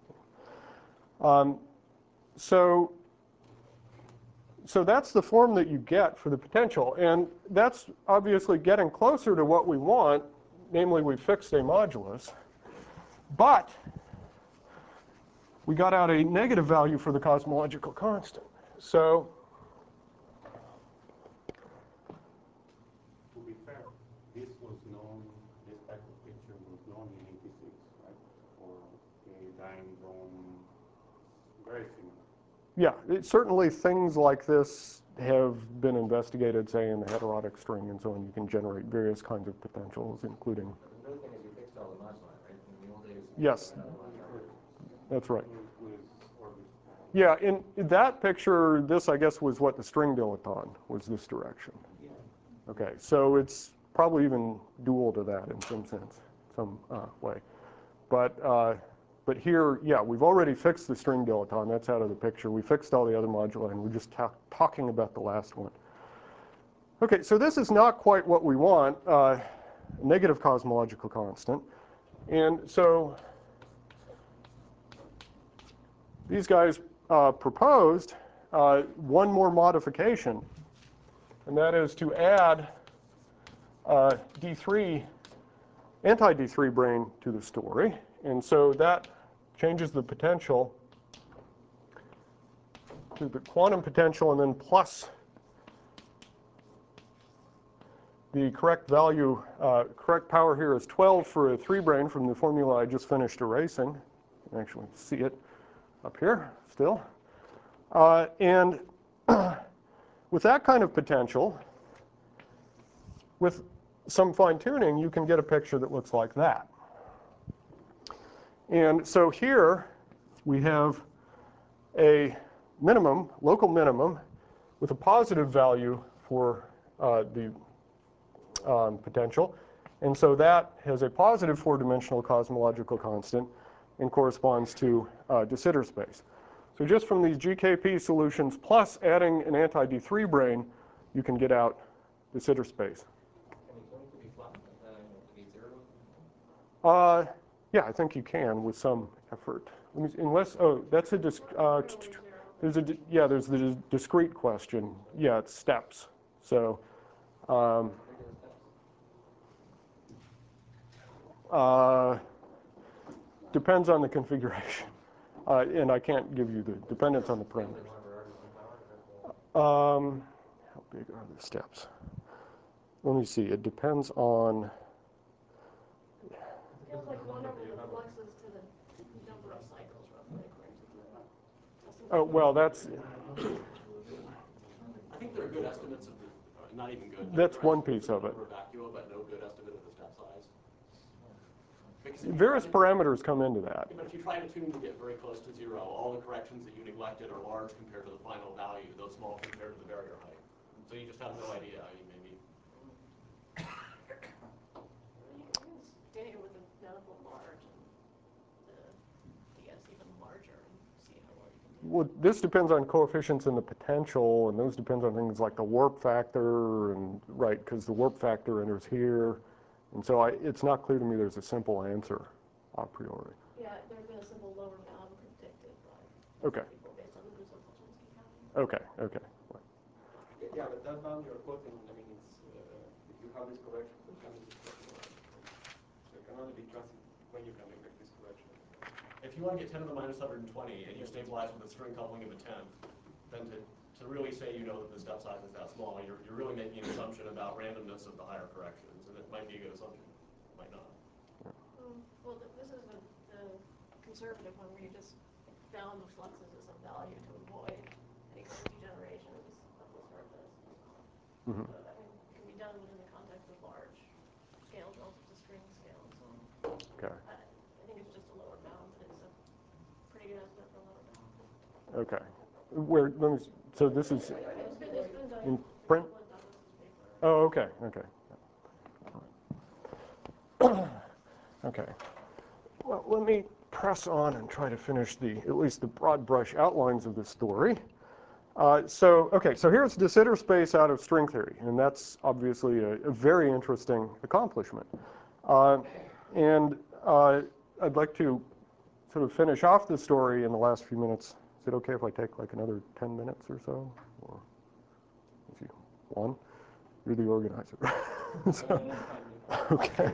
So that's the form that you get for the potential, and that's obviously getting closer to what we want, namely we fixed a modulus, but we got out a negative value for the cosmological constant. So to be fair, this type of picture was known in 86, right? For a dyne dome, very similar. yeah, certainly things like this have been investigated, say, in the heterotic string and so on. You can generate various kinds of potentials, including. The good thing is you fixed all the moduli, right? In the old days. Yes, that's right. Yeah, in that picture, this, I guess, was what the string dilaton was, this direction. Okay, so it's probably even dual to that in some sense, some way. But here, yeah, we've already fixed the string dilaton. That's out of the picture. We fixed all the other moduli, and we're just talking about the last one. Okay, so this is not quite what we want, negative cosmological constant. And so these guys proposed one more modification, and that is to add D3, anti-D3 brane to the story. And so that changes the potential to the quantum potential, and then plus the correct value, correct power here is 12 for a 3 brane from the formula I just finished erasing. You can actually see it up here still. And with that kind of potential, with some fine tuning, you can get a picture that looks like that. And so here we have a minimum, local minimum, with a positive value for the potential. And so that has a positive 4-dimensional cosmological constant and corresponds to de Sitter space. So just from these GKP solutions plus adding an anti-D3 brane, you can get out de Sitter space. Can we going to be flat, to be zero? Yeah, I think you can with some effort. Unless, that's a, there's the discrete question. Yeah, it's steps. So, depends on the configuration. And I can't give you the dependence on the parameters. How big are the steps? Let me see. It depends on. It feels like 1 over the fluxes to the number of cycles roughly according to the testing. Oh, well, that's. I think there are good estimates of the, not even good. That's one piece of it. Vacua, but no good estimate of the step size. Various parameters come into that. But if you try to tune to get very close to 0, all the corrections that you neglected are large compared to the final value, though small compared to the barrier height. So you just have no idea. I mean, maybe. You can stay with the medical large and the DS even larger and see how well you can do. Well, this depends on coefficients in the potential, and those depends on things like the warp factor, and right, because the warp factor enters here. And so it's not clear to me there's a simple answer a priori. Yeah, there's been a simple lower bound predicted by Okay. people based on the Russo-Polchinski counting. Okay, okay. Yeah, but that bound you're quoting, I mean, it's, if you have this correction, the bound is so it can only be trusted when you can make this correction. If you want to get 10 to the minus 120 and you stabilize with a string coupling of a 10, then to really say you know that the step size is that small, you're really making an assumption about randomness of the higher corrections, and it might be a good assumption, it might not. Well, this is the conservative one where you just bound the fluxes at some value to avoid any kind of degenerations of the surface. Mm-hmm. So that can be done within the context of large scales relative to string scales. So Okay. I think it's just a lower bound, but it's a pretty good estimate for a lower bound. Okay. Where? Let me. So this is It's been done in print. Douglas's paper. Oh, okay. Okay. Okay. Well, let me press on and try to finish at least the broad brush outlines of this story. So here's de Sitter space out of string theory, and that's obviously a very interesting accomplishment. And I'd like to sort of finish off the story in the last few minutes. Is it okay if I take like another 10 minutes or so? Or if you want, you're the organizer. So, okay.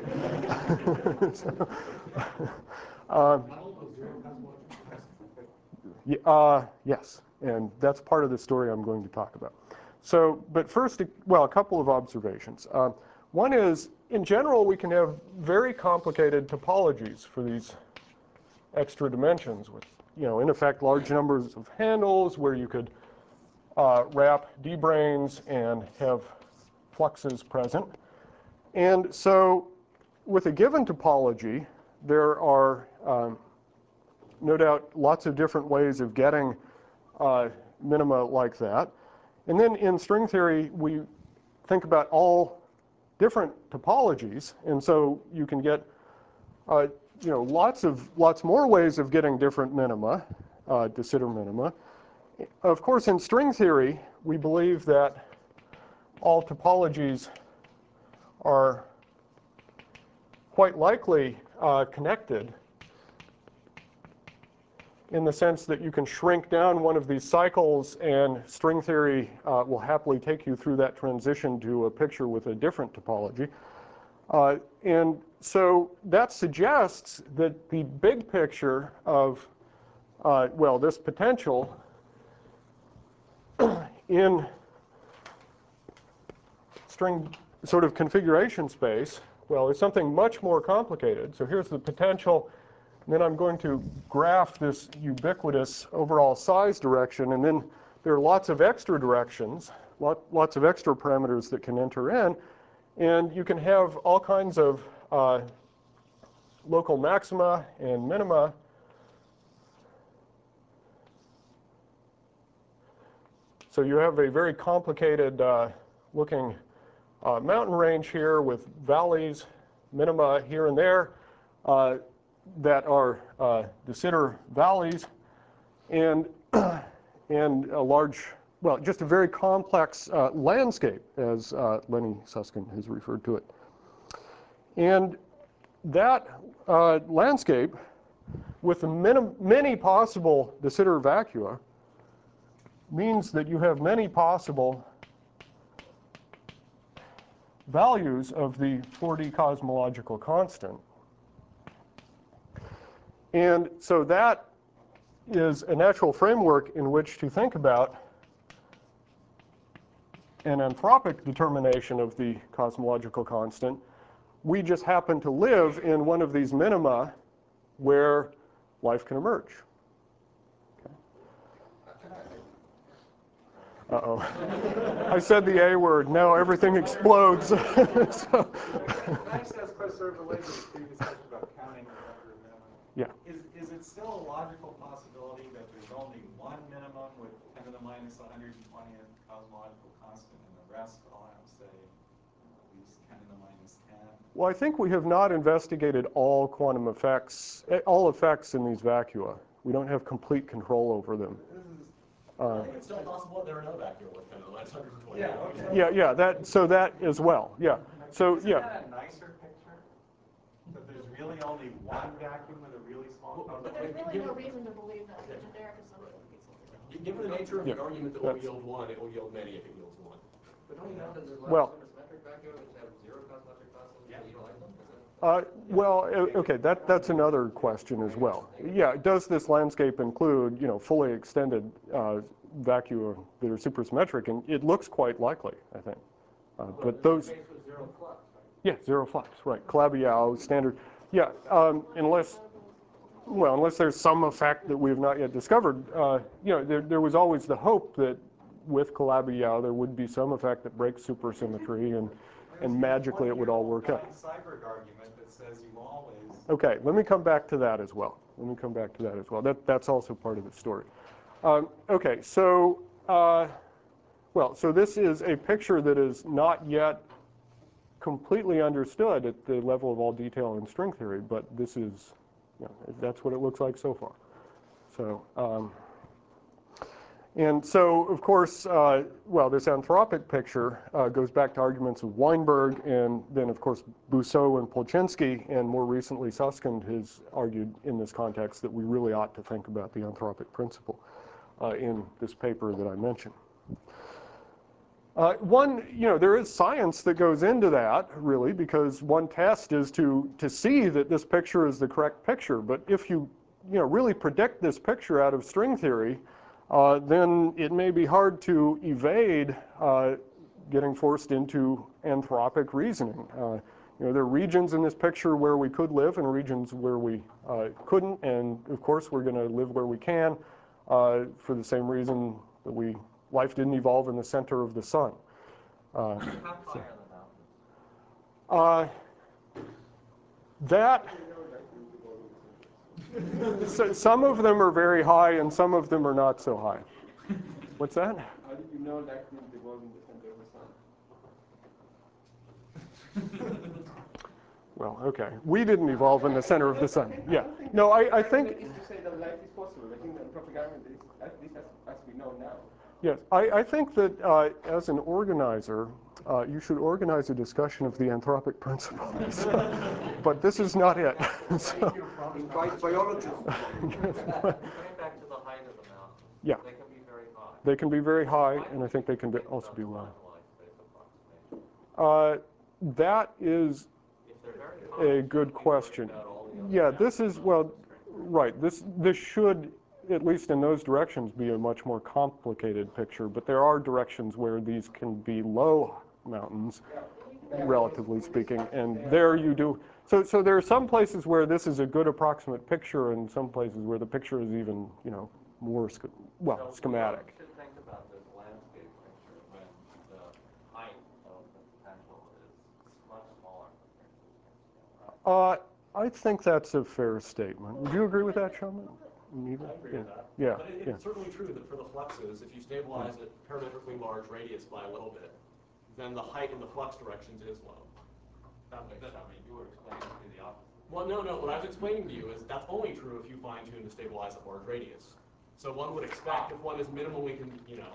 Yes, and that's part of the story I'm going to talk about. So, but first, well, a couple of observations. One is, in general, we can have very complicated topologies for these extra dimensions with, in effect, large numbers of handles where you could wrap D-branes and have fluxes present. And so with a given topology, there are no doubt lots of different ways of getting minima like that. And then in string theory, we think about all different topologies. And so you can get lots more ways of getting different minima, de Sitter minima. Of course, in string theory, we believe that all topologies are quite likely connected in the sense that you can shrink down one of these cycles, and string theory will happily take you through that transition to a picture with a different topology. And so that suggests that the big picture of, this potential in string sort of configuration space, is something much more complicated. So here's the potential, and then I'm going to graph this ubiquitous overall size direction, and then there are lots of extra directions, lots of extra parameters that can enter in, and you can have all kinds of local maxima and minima. So you have a very complicated looking mountain range here with valleys, minima here and there that are de Sitter valleys, and a large well, just a very complex landscape, as Lenny Susskind has referred to it. And that landscape, with the many possible de Sitter vacua, means that you have many possible values of the 4D cosmological constant. And so that is a natural framework in which to think about an anthropic determination of the cosmological constant. We just happen to live in one of these minima where life can emerge. Uh-oh. I said the A word. Now everything explodes. So. Can I just ask quite sort of related to the previous question about counting the number of minimum? Yeah. Is it still a logical possibility that there's only one minimum with 10 to the minus 120th cosmological constant, and the rest all have, say, at least 10 to the minus 10? Well, I think we have not investigated all quantum effects, all effects in these vacua. We don't have complete control over them. I think it's still possible that there are no vacuum with 10 to the minus 120. Yeah, okay. Yeah, so that as well, yeah. So, Isn't that a nicer picture? That there's really only one vacuum with a really small But cosmological there's really no reason to believe that. The generic assumption would be something else. Given the nature of the argument that will yield one, it will yield many if it yields one. But don't you know that there's a lot Well, of supersymmetric vacua which have zero cosmologic constants, so you don't like them? That's another question as well. Yeah, does this landscape include, fully extended vacua that are supersymmetric? And it looks quite likely, I think. But those, Zero flux, right? yeah, zero flux, right? Calabi-Yau standard. Yeah, unless there's some effect that we have not yet discovered. There was always the hope that with Calabi-Yau there would be some effect that breaks supersymmetry, and magically it would all work out. Seiberg argument that says you always. Okay, let me come back to that as well. That's also part of the story. Okay, so so this is a picture that is not yet completely understood at the level of all detail in string theory, but this is, that's what it looks like so far. So, and so, of course, this anthropic picture goes back to arguments of Weinberg, and then, of course, Bousseau and Polchinski, and more recently Susskind has argued in this context that we really ought to think about the anthropic principle in this paper that I mentioned. There is science that goes into that, really, because one test is to see that this picture is the correct picture. But if you really predict this picture out of string theory, then it may be hard to evade getting forced into anthropic reasoning. There are regions in this picture where we could live and regions where we couldn't, and of course we're going to live where we can for the same reason that life didn't evolve in the center of the sun. How high are the mountains? So some of them are very high and some of them are not so high. What's that? How did you know that couldn't evolve in the center of the sun? Well, okay. We didn't evolve in the center of the sun. Yeah. No, I think. Is to say that life is possible. I think the anthropic argument is at least as we know now. Yes, I think that as an organizer, you should organize a discussion of the anthropic principle. But this is not it. Invite biologists. Going back to the height of the mountains, Yeah. they can be very high. They can be very high, and I think they can also be low. That is a good question. Yeah, this is, right. This should, at least in those directions, be a much more complicated picture. But there are directions where these can be low mountains, relatively speaking, and there you do. So there are some places where this is a good approximate picture, and some places where the picture is even, more schematic. You should think about this landscape picture when the height of the potential is much smaller compared to the scale. I think that's a fair statement. Would you agree with that, Shulman? I agree with that. Yeah. But it's certainly true that for the fluxes, if you stabilize a parametrically large radius by a little bit, then the height in the flux directions is low. You were explaining to me the opposite. Well, no. What I was explaining to you is that's only true if you fine-tune to stabilize a large radius. So one would expect if one is minimally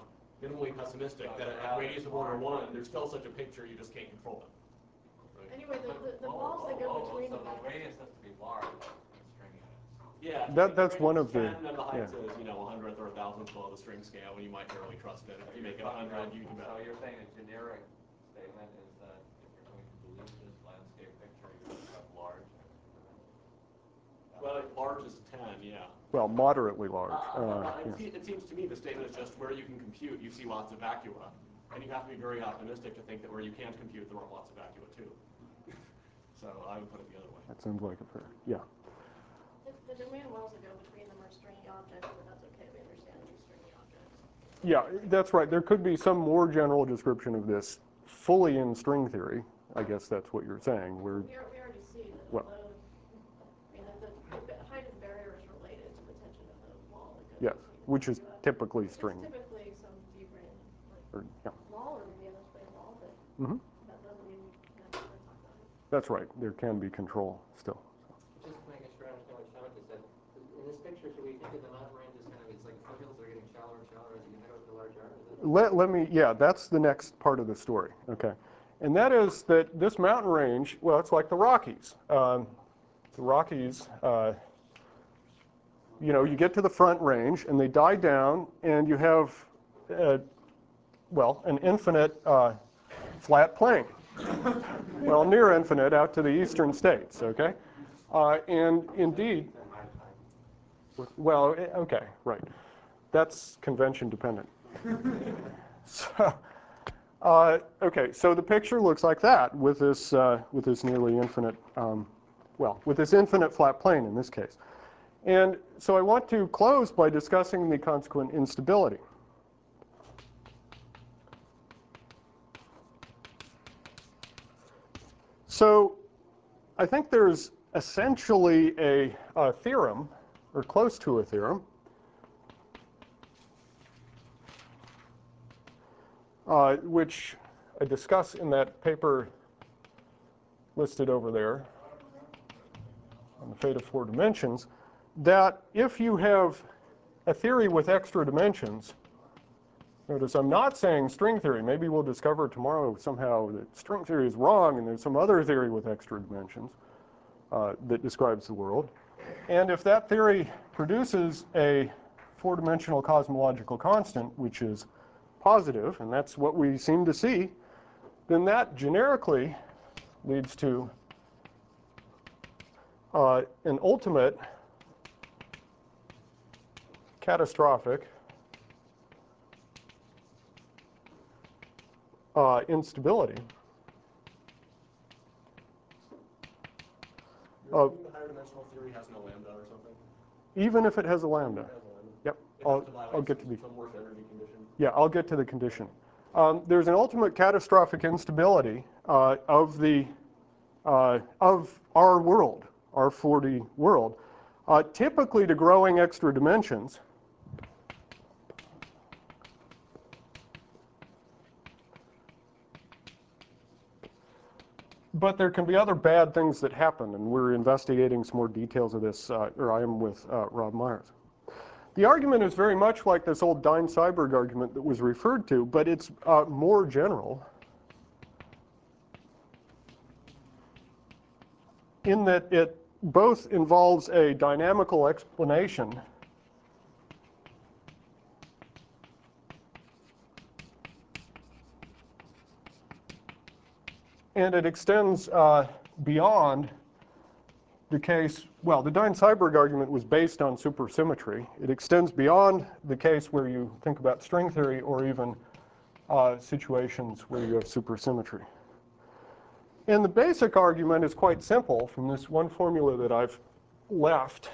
minimally pessimistic that at radius of order 1, there's still such a picture, you just can't control it. Right? Anyway, the walls that go between So the the radius has to be large in string units. Yeah, That's one of the, 10 and the height yeah. is, 100th or 1,000th below the string scale, and you might barely trust it. If you make it 100, you can So you're saying a generic statement is that if you're going to believe this landscape picture, you're going to have large. Well, large is 10, yeah. well, moderately large. It seems to me the statement is just where you can compute, you see lots of vacua. And you have to be very optimistic to think that where you can't compute, there are lots of vacua too. So I would put it the other way. That sounds like a fair, yeah. The domain wells that go between them are stringy objects, but that's okay, we understand these stringy objects. Yeah, that's right. There could be some more general description of this fully in string theory. I guess that's what you're saying. We already see that well, although, I mean, the height of the barrier is related to the tension of the wall that goes yes, between the which is two. typically It's string. typically some deep-grain Or, yeah. wall or maybe an S-plane wall, but that doesn't mean you can't talk about it. That's right. There can be control still. Just making sure I understand what Shamit just said. In this picture, should we think of the mountain range as kind of, it's like foothills are getting shallower and shallower as you head over the large arc? Let me, yeah, that's the next part of the story. Okay. And that is that this mountain range, well, it's like the Rockies. The Rockies, you get to the front range and they die down and you have, well, an infinite flat plain. Well, near infinite out to the eastern states, okay? And indeed, well, okay, right. That's convention dependent. So, okay, so the picture looks like that with this nearly infinite, with this infinite flat plane in this case. And so I want to close by discussing the consequent instability. So I think there's essentially a theorem, or close to a theorem, which I discuss in that paper listed over there on the fate of 4 dimensions, that if you have a theory with extra dimensions, notice I'm not saying string theory. Maybe we'll discover tomorrow somehow that string theory is wrong and there's some other theory with extra dimensions that describes the world. And if that theory produces a 4-dimensional cosmological constant, which is positive, and that's what we seem to see, then that generically leads to an ultimate catastrophic instability. You're assuming the higher dimensional theory has no lambda or something? Even if it has a lambda. It has a lambda. Yep. It has to violate I'll get to the some worse energy condition. Yeah, I'll get to the condition. There's an ultimate catastrophic instability of our world, our 4D world, typically to growing extra dimensions. But there can be other bad things that happen, and we're investigating some more details of this, or I am with Rob Myers. The argument is very much like this old Dine-Seiberg argument that was referred to, but it's more general in that it both involves a dynamical explanation and it extends beyond the case, well, the Dine-Seiberg argument was based on supersymmetry. It extends beyond the case where you think about string theory or even situations where you have supersymmetry. And the basic argument is quite simple from this one formula that I've left.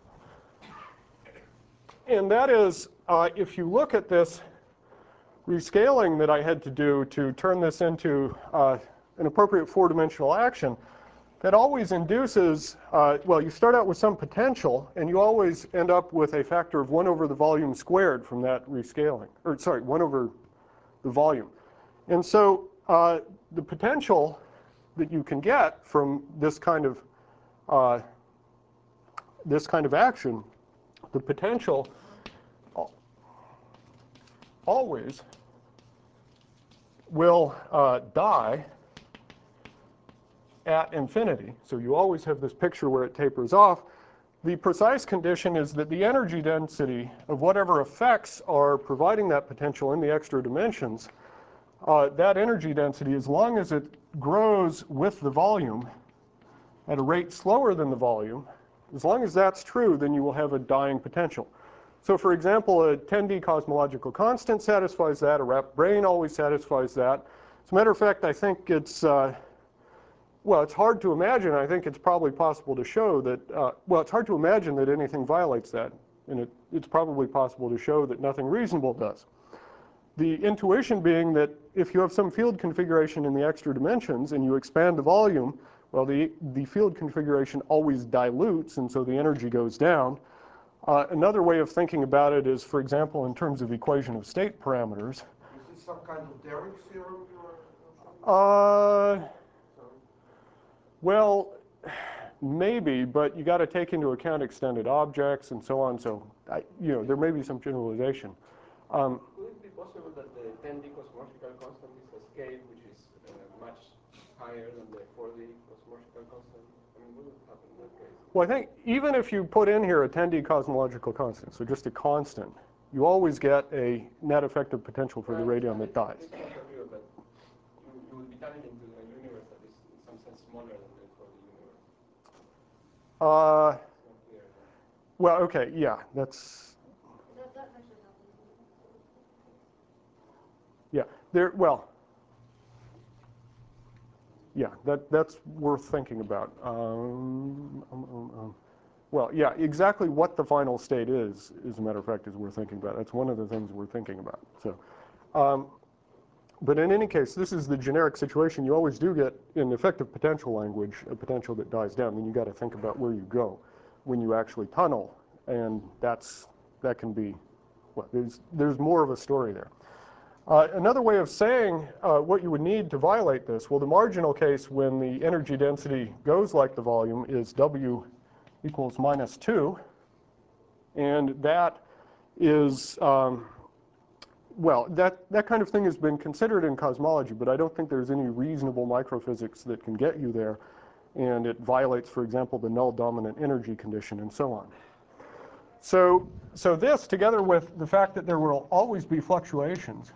And that is, if you look at this rescaling that I had to do to turn this into an appropriate 4-dimensional action, that always induces, well, you start out with some potential, and you always end up with a factor of 1 over the volume squared from that rescaling. Or, sorry, 1 over the volume. And so the potential that you can get from this kind of action, the potential always will die at infinity. So you always have this picture where it tapers off. The precise condition is that the energy density of whatever effects are providing that potential in the extra dimensions, that energy density, as long as it grows with the volume at a rate slower than the volume, as long as that's true, then you will have a dying potential. So for example, a 10D cosmological constant satisfies that. A wrapped brane always satisfies that. As a matter of fact, I think it's, well, it's hard to imagine. I think it's probably possible to show that, well, it's hard to imagine that anything violates that. And it's probably possible to show that nothing reasonable does. The intuition being that if you have some field configuration in the extra dimensions and you expand the volume, well, the field configuration always dilutes, and so the energy goes down. Another way of thinking about it is, for example, in terms of equation of state parameters. Is this some kind of Derrick theorem? Well, maybe, but you got to take into account extended objects and so on. So, you know, there may be some generalization. Could it be possible that the 10D cosmological constant is a scale which is much higher than the 4D cosmological constant? I mean, what would happen in that case? Well, I think even if you put in here a 10D cosmological constant, so just a constant, you always get a net effective potential for the radion that dies. But you would be turning into a universe that is in some sense smaller than the 4D universe. Well, okay, yeah, that's. That actually happens. Yeah, well, yeah, that's worth thinking about. Well, yeah, exactly what the final state is, as a matter of fact, is worth thinking about. That's one of the things we're thinking about. So, but in any case, this is the generic situation. You always do get, in effective potential language, a potential that dies down. Then you got to think about where you go when you actually tunnel, and that can be, well, there's more of a story there. Another way of saying what you would need to violate this, well, the marginal case when the energy density goes like the volume is W equals -2, and that is, well, that kind of thing has been considered in cosmology, but I don't think there's any reasonable microphysics that can get you there, and it violates, for example, the null dominant energy condition and so on. So this, together with the fact that there will always be fluctuations,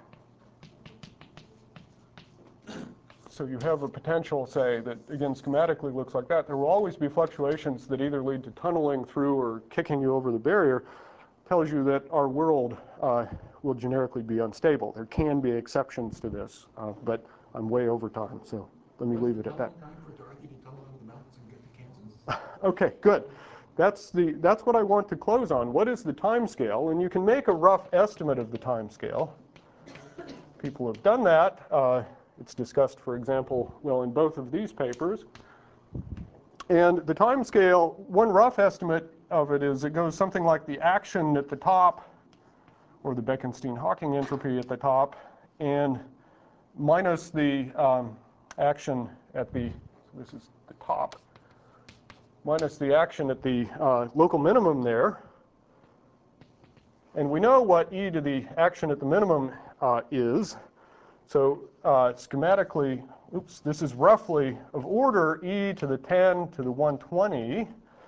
so you have a potential, say, that, again, schematically looks like that. There will always be fluctuations that either lead to tunneling through or kicking you over the barrier. Tells you that our world will generically be unstable. There can be exceptions to this, but I'm way over time, so let me leave it at that. Time for Dorothy to tunnel into the mountains and get to Kansas? Okay, good. That's what I want to close on. What is the time scale? And you can make a rough estimate of the time scale. People have done that. It's discussed, for example, well, in both of these papers. And the time scale, one rough estimate of it is it goes something like the action at the top, or the Bekenstein-Hawking entropy at the top, and minus the action at the, this is the top, minus the action at the local minimum there. And we know what e to the action at the minimum is. So schematically, oops, this is roughly of order e to the 10 to the 120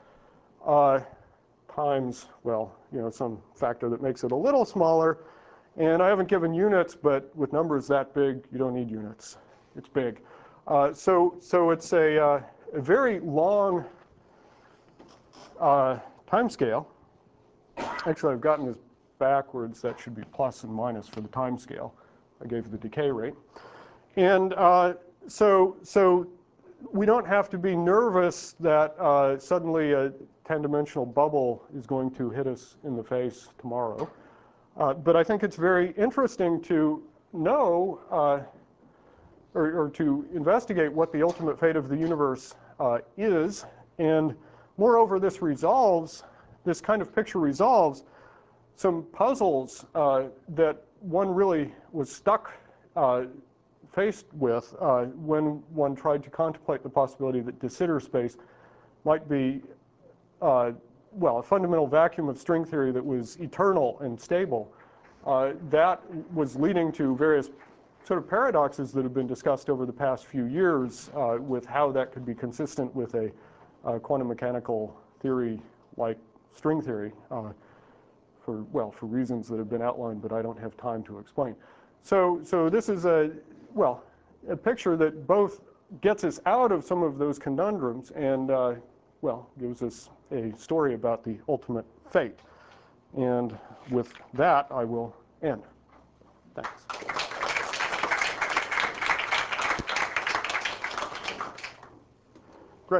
times, well, you know, some factor that makes it a little smaller. And I haven't given units, but with numbers that big, you don't need units. It's big. So it's a very long time scale. Actually, I've gotten this backwards. That should be plus and minus for the time scale. I gave the decay rate. And so we don't have to be nervous that suddenly a 10-dimensional bubble is going to hit us in the face tomorrow. But I think it's very interesting to know or to investigate what the ultimate fate of the universe is. And moreover, this kind of picture resolves some puzzles that one really was stuck faced with when one tried to contemplate the possibility that de Sitter space might be, well, a fundamental vacuum of string theory that was eternal and stable. That was leading to various sort of paradoxes that have been discussed over the past few years with how that could be consistent with a quantum mechanical theory like string theory for reasons that have been outlined, but I don't have time to explain. So this is a picture that both gets us out of some of those conundrums and, gives us a story about the ultimate fate. And with that, I will end. Thanks.